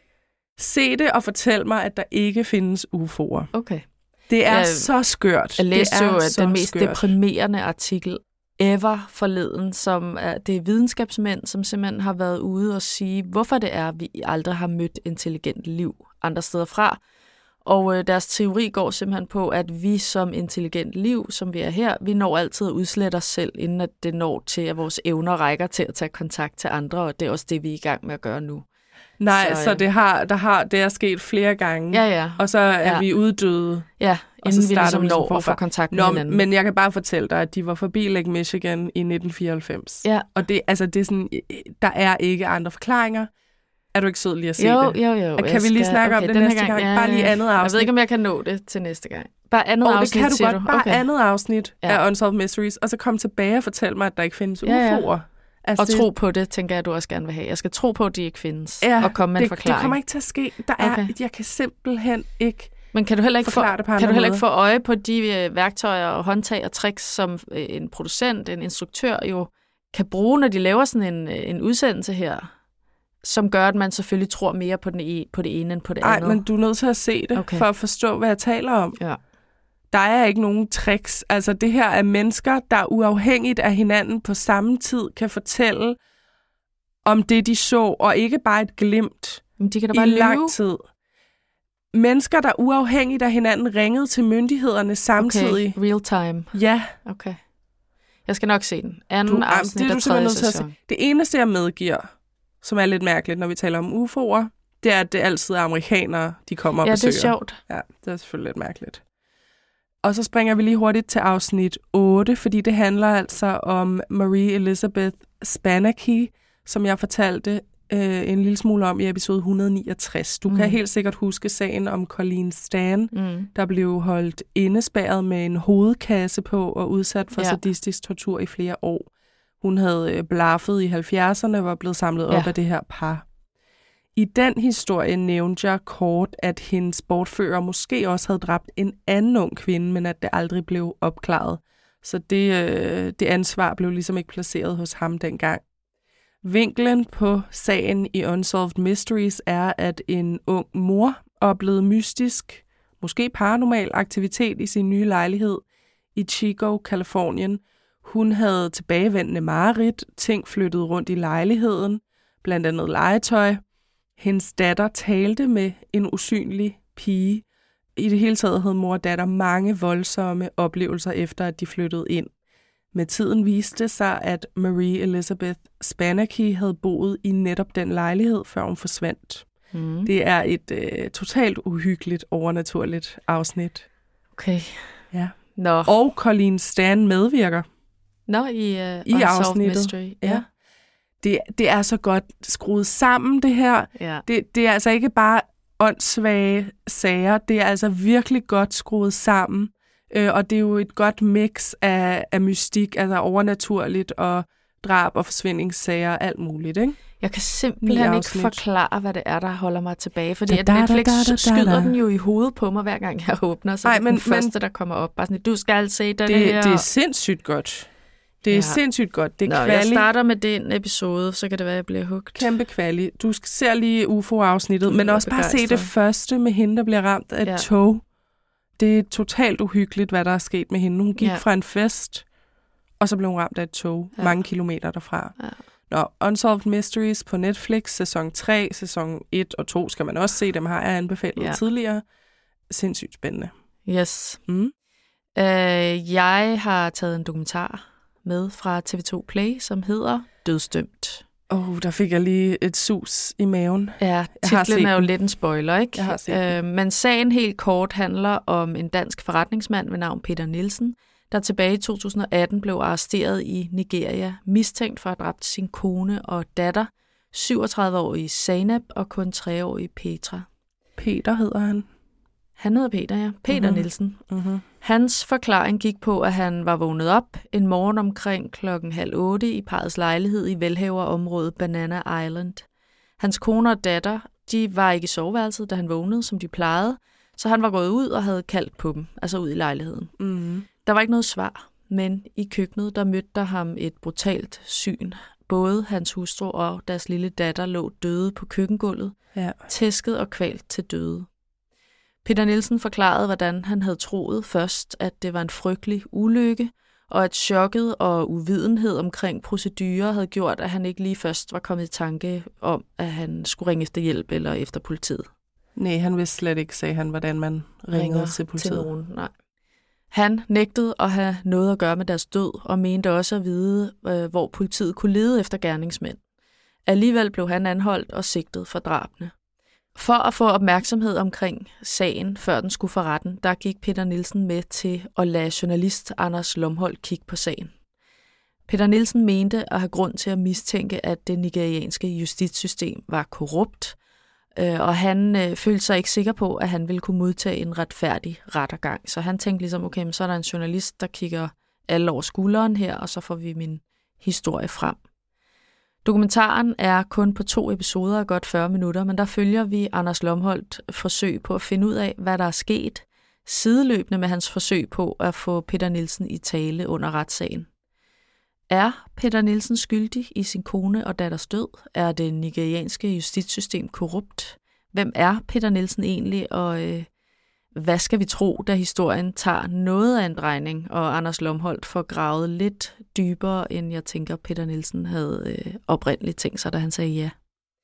Se det og fortæl mig, at der ikke findes U F O'er. Okay. Det er jeg, så skørt. Jeg læste jo den mest skørt. deprimerende artikel ever forleden, som er, det er videnskabsmænd, som simpelthen har været ude og sige, hvorfor det er, at vi aldrig har mødt intelligent liv andre steder fra. Og øh, deres teori går simpelthen på, at vi som intelligent liv, som vi er her, vi når altid at udslette os selv, inden at det når til, at vores evner rækker til at tage kontakt til andre, og det er også det, vi er i gang med at gøre nu. Nej, så, så, så det, har, der har, det er sket flere gange, ja, ja. og så er ja. vi uddøde. Ja, og så inden vi ligesom vi når at få kontakt med Nå, hinanden. Men jeg kan bare fortælle dig, at de var forbi Lake Michigan i nitten fireoghalvfems. Ja. Og det, altså, det er sådan, der er ikke andre forklaringer. Er du ikke sød lige at se jo, det? Jo, jo, jo. Kan vi lige snakke okay, om det næste gang? gang? Ja, bare lige andet afsnit. Jeg ved ikke, om jeg kan nå det til næste gang. Bare andet og afsnit, det kan du godt. Du? Bare okay. andet afsnit ja. af Unsolved Mysteries, og så komme tilbage og fortælle mig, at der ikke findes ja, ja. U F O'er. Altså, og det... tro på det, tænker jeg, du også gerne vil have. Jeg skal tro på, at de ikke findes, ja, og komme med det, en forklaring. Det kommer ikke til at ske. Der er, okay. Jeg kan simpelthen ikke Men kan du heller ikke, få, kan du heller ikke få øje på de øh, værktøjer og håndtag og tricks, som øh, en producent, en instruktør jo kan bruge, når de laver sådan en, en udsendelse her, som gør, at man selvfølgelig tror mere på, den e- på det ene end på det Ej, andet? Nej, men du er nødt til at se det, okay. for at forstå, hvad jeg taler om. Ja. Der er ikke nogen tricks. Altså, det her er mennesker, der uafhængigt af hinanden på samme tid kan fortælle om det, de så, og ikke bare et glimt men de kan da bare i løbe. lang tid. Mennesker, der uafhængigt af hinanden ringede til myndighederne samtidig. Okay, real time. Ja. Okay. Jeg skal nok se den. Anden du, afsnit af tredje sæson. Det eneste, jeg medgiver, som er lidt mærkeligt, når vi taler om U F O'er, det er, at det altid er amerikanere, de kommer og ja, besøger. Ja, det er sjovt. Ja, det er selvfølgelig lidt mærkeligt. Og så springer vi lige hurtigt til afsnit otte, fordi det handler altså om Marie Elizabeth Spanacki, som jeg fortalte øh, en lille smule om i episode et hundrede og niogtres. Du mm. kan helt sikkert huske sagen om Colleen Stan, mm. der blev holdt indespærret med en hovedkasse på og udsat for ja. sadistisk tortur i flere år. Hun havde blaffet i halvfjerdserne og var blevet samlet op ja. af det her par. I den historie nævnte jeg kort, at hendes bortfører måske også havde dræbt en anden ung kvinde, men at det aldrig blev opklaret. Så det, øh, det ansvar blev ligesom ikke placeret hos ham dengang. Vinklen på sagen i Unsolved Mysteries er, at en ung mor oplevede mystisk, måske paranormal aktivitet i sin nye lejlighed i Chico, Californien. Hun havde tilbagevendende mareridt, ting flyttede rundt i lejligheden, blandt andet legetøj. Hendes datter talte med en usynlig pige. I det hele taget havde mor og datter mange voldsomme oplevelser efter, at de flyttede ind. Med tiden viste det sig, at Marie Elizabeth Spanacki havde boet i netop den lejlighed, før hun forsvandt. Mm. Det er et øh, totalt uhyggeligt, overnaturligt afsnit. Okay. Ja. Nå. Og Colleen Stan medvirker. Nå, i, uh, I afsnittet. Mystery. Ja. ja. Det, det er så godt skruet sammen, det her. Ja. Det, det er altså ikke bare åndssvage sager. Det er altså virkelig godt skruet sammen. Øh, og det er jo et godt mix af, af mystik, altså overnaturligt og drab og forsvindingssager og alt muligt, ikke? Jeg kan simpelthen ikke forklare, hvad det er, der holder mig tilbage, fordi da, da, Netflix da, da, da, da. skyder den jo i hovedet på mig, hver gang jeg åbner, så Ej, det er men, den første, men, der kommer op. Bare sådan, du skal se den det, her. Det er sindssygt godt. Det er ja. sindssygt godt. Det er Nå, kvali. Jeg starter med den episode, så kan det være, at jeg bliver hugt. Kæmpe kvali. Du ser lige U F O-afsnittet, men også bare se det første med hende, der bliver ramt af et ja. tog. Det er totalt uhyggeligt, hvad der er sket med hende. Hun gik ja. fra en fest, og så blev hun ramt af et tog, ja. mange kilometer derfra. Ja. Nå, Unsolved Mysteries på Netflix, sæson tre, sæson et og to skal man også se. Dem har jeg anbefalet ja. tidligere. Sindssygt spændende. Yes. Mm. Uh, jeg har taget en dokumentar med fra T V to Play, som hedder Dødsdømt. Åh, oh, der fik jeg lige et sus i maven. Ja, titlen er jo lidt en spoiler, ikke? Jeg har set uh, men sagen helt kort handler om en dansk forretningsmand ved navn Peter Nielsen, der tilbage i to tusind og atten blev arresteret i Nigeria, mistænkt for at have dræbt sin kone og datter, syvogtredive-årige Zainab og kun tre-årige Petra. Peter hedder han. Han hedder Peter, ja. Peter mm-hmm. Nielsen. Mm-hmm. Hans forklaring gik på, at han var vågnet op en morgen omkring klokken halv otte i parrets lejlighed i velhaverområdet Banana Island. Hans kone og datter, de var ikke i soveværelset, da han vågnede, som de plejede, så han var gået ud og havde kaldt på dem, altså ud i lejligheden. Mm-hmm. Der var ikke noget svar, men i køkkenet, der mødte der ham et brutalt syn. Både hans hustru og deres lille datter lå døde på køkkengulvet, ja. tæsket og kvalt til døde. Peter Nielsen forklarede, hvordan han havde troet først, at det var en frygtelig ulykke, og at chokket og uvidenhed omkring procedurer havde gjort, at han ikke lige først var kommet i tanke om, at han skulle ringe efter hjælp eller efter politiet. Nej, han vidste slet ikke, sagde han, hvordan man ringede Ringer til politiet. Til nogen, nej. Han nægtede at have noget at gøre med deres død, og mente også at vide, hvor politiet kunne lede efter gerningsmænd. Alligevel blev han anholdt og sigtet for drabene. For at få opmærksomhed omkring sagen, før den skulle for retten, der gik Peter Nielsen med til at lade journalist Anders Lomholt kigge på sagen. Peter Nielsen mente at have grund til at mistænke, at det nigerianske justitssystem var korrupt, og han øh, følte sig ikke sikker på, at han ville kunne modtage en retfærdig rettergang. Så han tænkte ligesom, okay, men så er der en journalist, der kigger alle over skulderen her, og så får vi min historie frem. Dokumentaren er kun på to episoder af godt fyrre minutter, men der følger vi Anders Lomholt forsøg på at finde ud af, hvad der er sket, sideløbende med hans forsøg på at få Peter Nielsen i tale under retssagen. Er Peter Nielsen skyldig i sin kone og datters død? Er det nigerianske justitssystem korrupt? Hvem er Peter Nielsen egentlig, og øh, hvad skal vi tro, da historien tager noget af en drejning, og Anders Lomholt får gravet lidt dybere, end jeg tænker, Peter Nielsen havde øh, oprindeligt tænkt sig, da han sagde ja.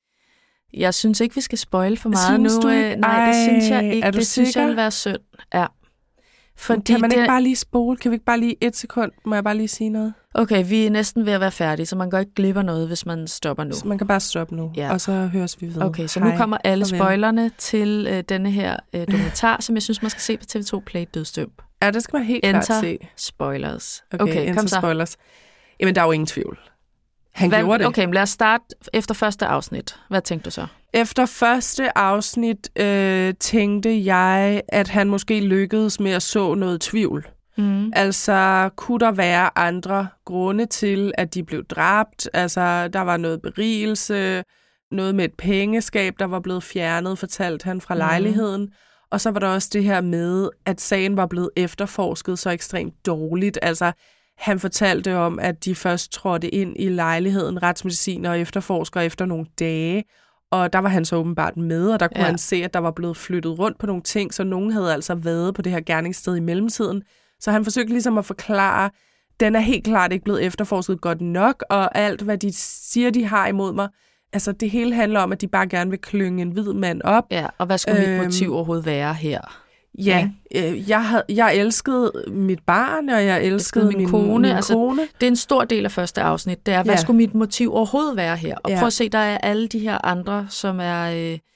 Jeg synes ikke, vi skal spoile for meget synes nu. Øh, nej, det synes jeg ikke. Er du det sikker? synes jeg vil være synd. Ja. Fordi kan man det... ikke bare lige spole? Kan vi ikke bare lige et sekund? Må jeg bare lige sige noget? Okay, vi er næsten ved at være færdige, så man går ikke glip af noget, hvis man stopper nu. Så man kan bare stoppe nu, ja. Og så høres vi videre. Okay, så Hej. Nu kommer alle spoilerne til øh, denne her øh, dokumentar, som jeg synes, man skal se på T V to Play, Dødsdømt. Ja, det skal man helt enter klart se. Spoilers. Okay, okay enter kom så. Spoilers. Jamen, der er jo ingen tvivl. Han Hvad, gjorde det. Okay, men lad os starte efter første afsnit. Hvad tænkte du så? Efter første afsnit øh, tænkte jeg, at han måske lykkedes med at så noget tvivl. Mm. Altså, kunne der være andre grunde til, at de blev dræbt? Altså, der var noget berigelse, noget med et pengeskab, der var blevet fjernet, fortalte han fra mm. lejligheden. Og så var der også det her med, at sagen var blevet efterforsket så ekstremt dårligt. Altså, han fortalte om, at de først trådte ind i lejligheden, retsmediciner og efterforskere efter nogle dage. Og der var han så åbenbart med, og der kunne ja. han se, at der var blevet flyttet rundt på nogle ting, så nogen havde altså været på det her gerningssted i mellemtiden. Så han forsøgte ligesom at forklare, den er helt klart ikke blevet efterforsket godt nok, og alt, hvad de siger, de har imod mig, altså det hele handler om, at de bare gerne vil klynge en hvid mand op. Ja, og hvad skulle øhm, mit motiv overhovedet være her? Ja, øh, jeg, havde, jeg elskede mit barn, og jeg elskede, elskede min, min kone. Min altså, kone. Det er en stor del af første afsnit, det er, hvad ja. skulle mit motiv overhovedet være her? Og ja. prøv at se, der er alle de her andre, som er... Øh,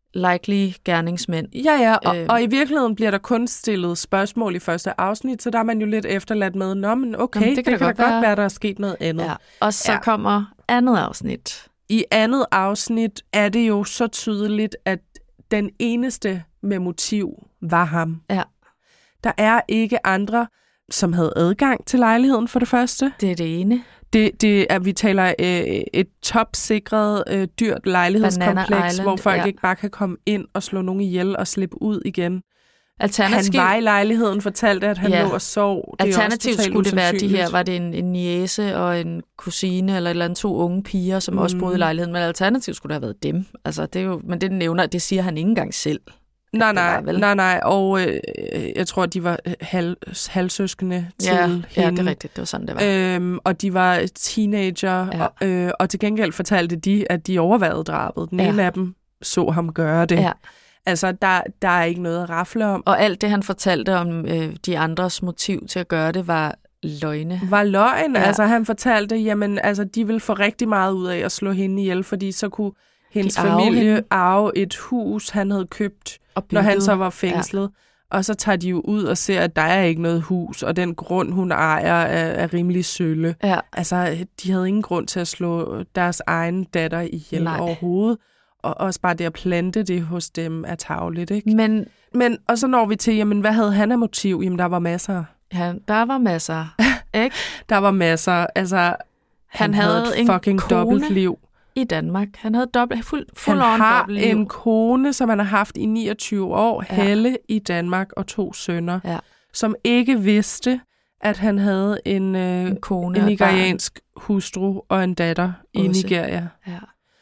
likely gerningsmænd. Ja, ja, og, Øh. og i virkeligheden bliver der kun stillet spørgsmål i første afsnit, så der er man jo lidt efterladt med, nå, men okay, Jamen, det kan, det kan da godt være. være, der er sket noget andet. Ja. Og så Ja. ja. kommer andet afsnit. I andet afsnit er det jo så tydeligt, at den eneste med motiv var ham. Ja. Der er ikke andre, som havde adgang til lejligheden for det første. Det er det ene. Det, det er, vi taler øh, et topsikret, øh, dyrt lejlighedskompleks, hvor folk ja. ikke bare kan komme ind og slå nogen ihjel og slippe ud igen. Alternativ, Han var i lejligheden, fortalte, at han Ja. lå og sov. Det Alternativt skulle det være de her, var var det en, en niece og en kusine, eller et eller andet to unge piger, som mm. også boede i lejligheden, men alternativt skulle det have været dem. Altså, det er jo, men det nævner, det siger han ikke engang selv. Nej, nej, var, vel? nej, nej, og øh, jeg tror, de var halv, halvsøskende til ja, hende. Ja, det er rigtigt, det var sådan, det var. Øhm, og de var teenager, Ja. og, øh, og til gengæld fortalte de, at de overvejede drabet. Den Ja. ene af dem så ham gøre det. Ja. Altså, der, der er ikke noget at rafle om. Og alt det, han fortalte om øh, de andres motiv til at gøre det, var løgne. Var løgn. Ja. Altså, han fortalte, jamen, altså, de ville få rigtig meget ud af at slå hende ihjel, fordi så kunne hendes De arve familie hende. arve et hus, han havde købt, Og når han bygget. så var fængslet. Ja. Og så tager de jo ud og ser, at der er ikke noget hus, og den grund, hun ejer, er, er rimelig sølle. Ja. Altså, de havde ingen grund til at slå deres egen datter ihjel Nej. overhovedet. Og også bare det at plante det hos dem er tarveligt, ikke? Men Men, og så når vi til, jamen, hvad havde han af motiv? Jamen, der var masser. han, der var masser, ikke? Der var masser. Altså, han, Han havde havde et en fucking kone. dobbeltliv. I Danmark. Han havde dobbelt, fuld, fuld Han on har dobbeltliv. en kone, som han har haft i niogtyve år, Ja. Helle i Danmark, og to sønner, Ja. som ikke vidste, at han havde en, øh, En kone en og et barn. nigeriansk hustru og en datter i Også. Nigeria. Ja.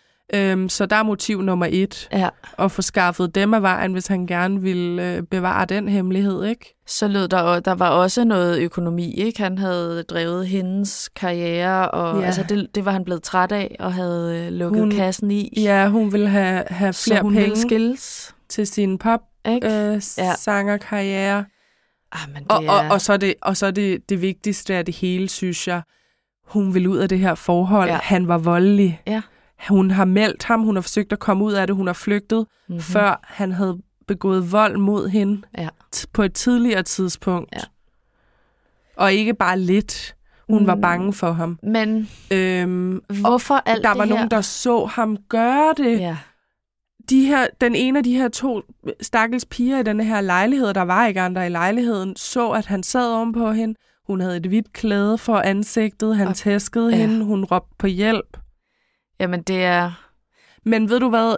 Øhm, så der er motiv nummer et, Ja. at få skaffet dem af vejen, hvis han gerne ville øh, bevare den hemmelighed, ikke? Så lød der, og der var også noget økonomi, ikke? Han havde drevet hendes karriere, og Ja. altså det, det var han blevet træt af, og havde øh, lukket Hun- kassen i. Ja, hun ville have, have så flere hun penge ville skilles, til sin pop ikke? øh, Ja. sangerkarriere. Ah, men det Og, er... og, og så er det, og så er det, det vigtigste af det hele, synes jeg. Hun vil ud af det her forhold. Ja. Han var voldelig. Ja. Hun har meldt ham. Hun har forsøgt at komme ud af det. Hun har flygtet, Mhm. mm-hmm. før han havde begået vold mod hende Ja. t- på et tidligere tidspunkt. Ja. Og ikke bare lidt. Hun mm. var Mm. bange for ham. Men Øhm, hvorfor alt der det var her? nogen, der så ham gøre det. Ja. De her, den ene af de her to stakkels piger i denne her lejlighed, der var ikke andre i lejligheden, så, at han sad ovenpå hende. Hun havde et hvidt klæde for ansigtet. Han Og- tæskede ja. hende. Hun råbte på hjælp. Jamen, det er... Men ved du hvad?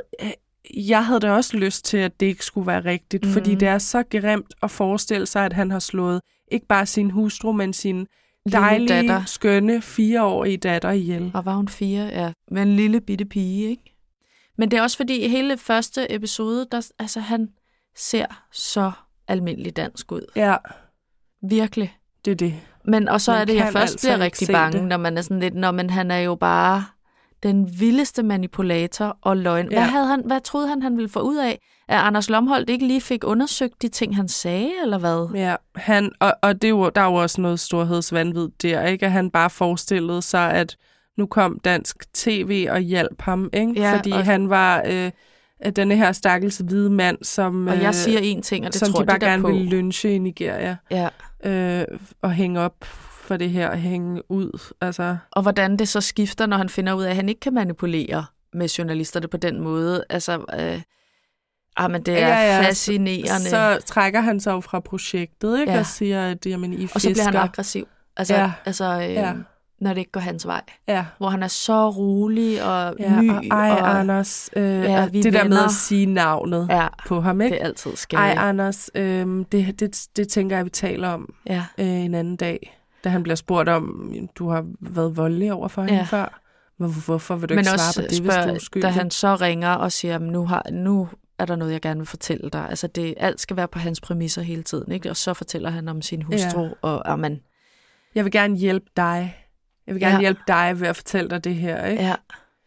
Jeg havde da også lyst til, at det ikke skulle være rigtigt, mm. fordi det er så grimt at forestille sig, at han har slået ikke bare sin hustru, men sin Lille dejlige, datter. skønne, fireårige datter ihjel. Og var hun fire, ja. Med en lille bitte pige, ikke? Men det er også fordi, i hele første episode, der, altså, han ser så almindelig dansk ud. Ja, Virkelig. det er det. Men og så Man er det, jeg kan først altså bliver ikke rigtig se bange, det. når man er sådan lidt, når men han er jo bare den vildeste manipulator og løgn. Hvad, Ja. havde han, hvad troede han, han ville få ud af? At Anders Lomholdt ikke lige fik undersøgt de ting, han sagde, eller hvad? Ja, han, og, og det er jo, der er jo også noget storhedsvanvid der, ikke? At han bare forestillede sig, at nu kom dansk tv og hjalp ham, ikke? Ja, Fordi og- han var øh, denne her stakkels hvide mand, som, Og jeg øh, siger én ting, og det som tror de bare de der gerne på. ville lynche i Nigeria. Ja. Øh, og hænge op for det her, hænge ud. Altså, Og hvordan det så skifter, når han finder ud af, at han ikke kan manipulere med journalisterne på den måde. Altså, øh, ah, men det er Ja, ja, fascinerende. så trækker han sig jo fra projektet, ikke? Ja. Og siger, at jamen, I og så bliver han fisker. aggressiv. Altså, Ja. altså øh, Ja. når det ikke går hans vej. Ja. Hvor han er så rolig og Ja, my. og ej, og, Anders, øh, Ja, og vi det der med venner. at sige navnet Ja, på ham, ikke? det er altid Ej, skægt. Anders, øh, det, det, det tænker jeg, vi taler om Ja. øh, en anden dag, da han bliver spurgt om, du har været voldelig over for Ja. hende før. Hvor, hvorfor vil du Men ikke også svare på det, hvis du er spørg, uskyldig? da han så ringer og siger, at nu, har, nu er der noget, jeg gerne vil fortælle dig. Altså, det, alt skal være på hans præmisser hele tiden, ikke? Og så fortæller han om sin hustru, Ja. og amen, Jeg vil gerne hjælpe dig. Jeg vil gerne Ja. hjælpe dig ved at fortælle dig det her, ikke? ja.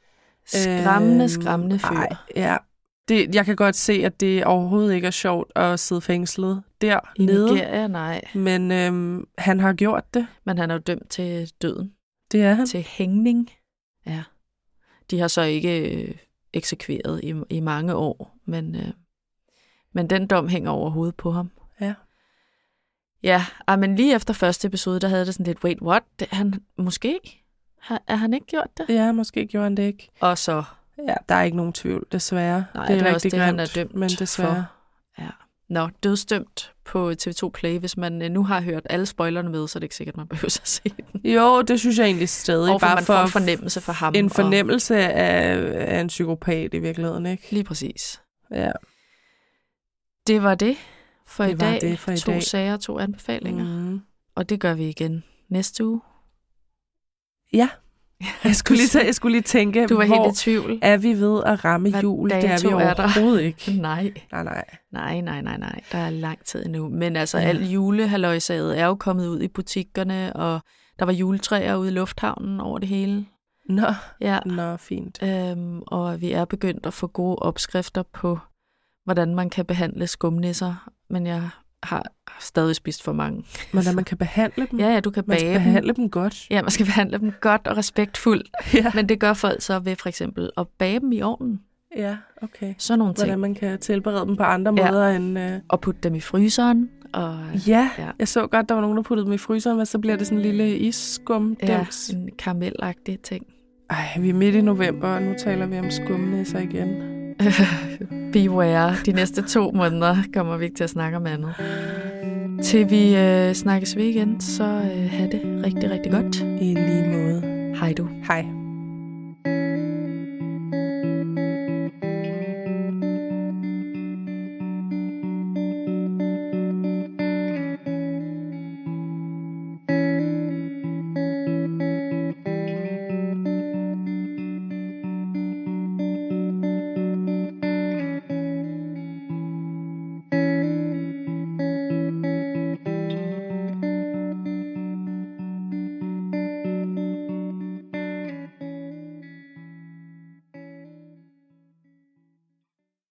Skræmmende, Øhm, skræmmende fyr. Ej, ja. Det, jeg kan godt se, at det overhovedet ikke er sjovt at sidde fængslet I dernede. Nigeria, nej. Men øhm, han har gjort det. Men han er jo dømt til døden. Det er han. Til hængning. Ja. De har så ikke øh, eksekveret i, i mange år. Men, øh, men den dom hænger over hovedet på ham. Ja. Ja, men lige efter første episode, der havde det sådan lidt, wait, what? Det, han, måske? Har, er han ikke gjort det? Ja, måske gjorde han det ikke. Og så... Ja, der er ikke nogen tvivl, desværre. Nej, det er, det er rigtig også det, han er dømt men desværre. For. Ja. Nå, dødsdømt på T V to Play. Hvis man nu har hørt alle spoilerne med, så er det ikke sikkert, man behøver at se den. Jo, det synes jeg egentlig stadig. Og for bare man for får en fornemmelse for ham. En fornemmelse og... af, af en psykopat i virkeligheden, ikke? Lige præcis. Ja. Det var det for det i dag. Det for i to dag. sager, to anbefalinger. Mm. Og det gør vi igen næste uge. Ja. Jeg skulle lige, jeg skulle lige tænke, du var hvor helt i tvivl. Er vi ved at ramme Hvad jul? Det er vi overhovedet er ikke. Nej. Nej, nej. Nej, nej, nej, nej. Der er lang tid endnu. Men altså, ja. Alt julehalløjsaget er jo kommet ud i butikkerne, og der var juletræer ude i lufthavnen over det hele. Nå, ja. Nå fint. Øhm, og vi er begyndt at få gode opskrifter på, hvordan man kan behandle skumnisser. Men jeg har stadig spist for mange. Men man kan behandle dem? Ja, ja, du kan man bage skal behandle dem godt. Ja, man skal behandle dem godt og respektfuldt. Ja. Men det gør folk så ved for eksempel at bage dem i ovnen. Ja, okay. Sådan nogle ting. Hvordan man kan tilberede dem på andre ja. måder end... Uh... Og putte dem i fryseren. Og, ja, ja, jeg så godt, der var nogen, der puttede dem i fryseren, og så bliver det sådan en lille isskum. Ja, en karamelagtig ting. Ej, vi er midt i november, og nu taler vi om skumnisser igen. Beware. De næste to måneder kommer vi ikke til at snakke om andet. Til vi øh, snakkes ved igen, så øh, have det rigtig, rigtig godt. I lige måde. Hej du. Hej.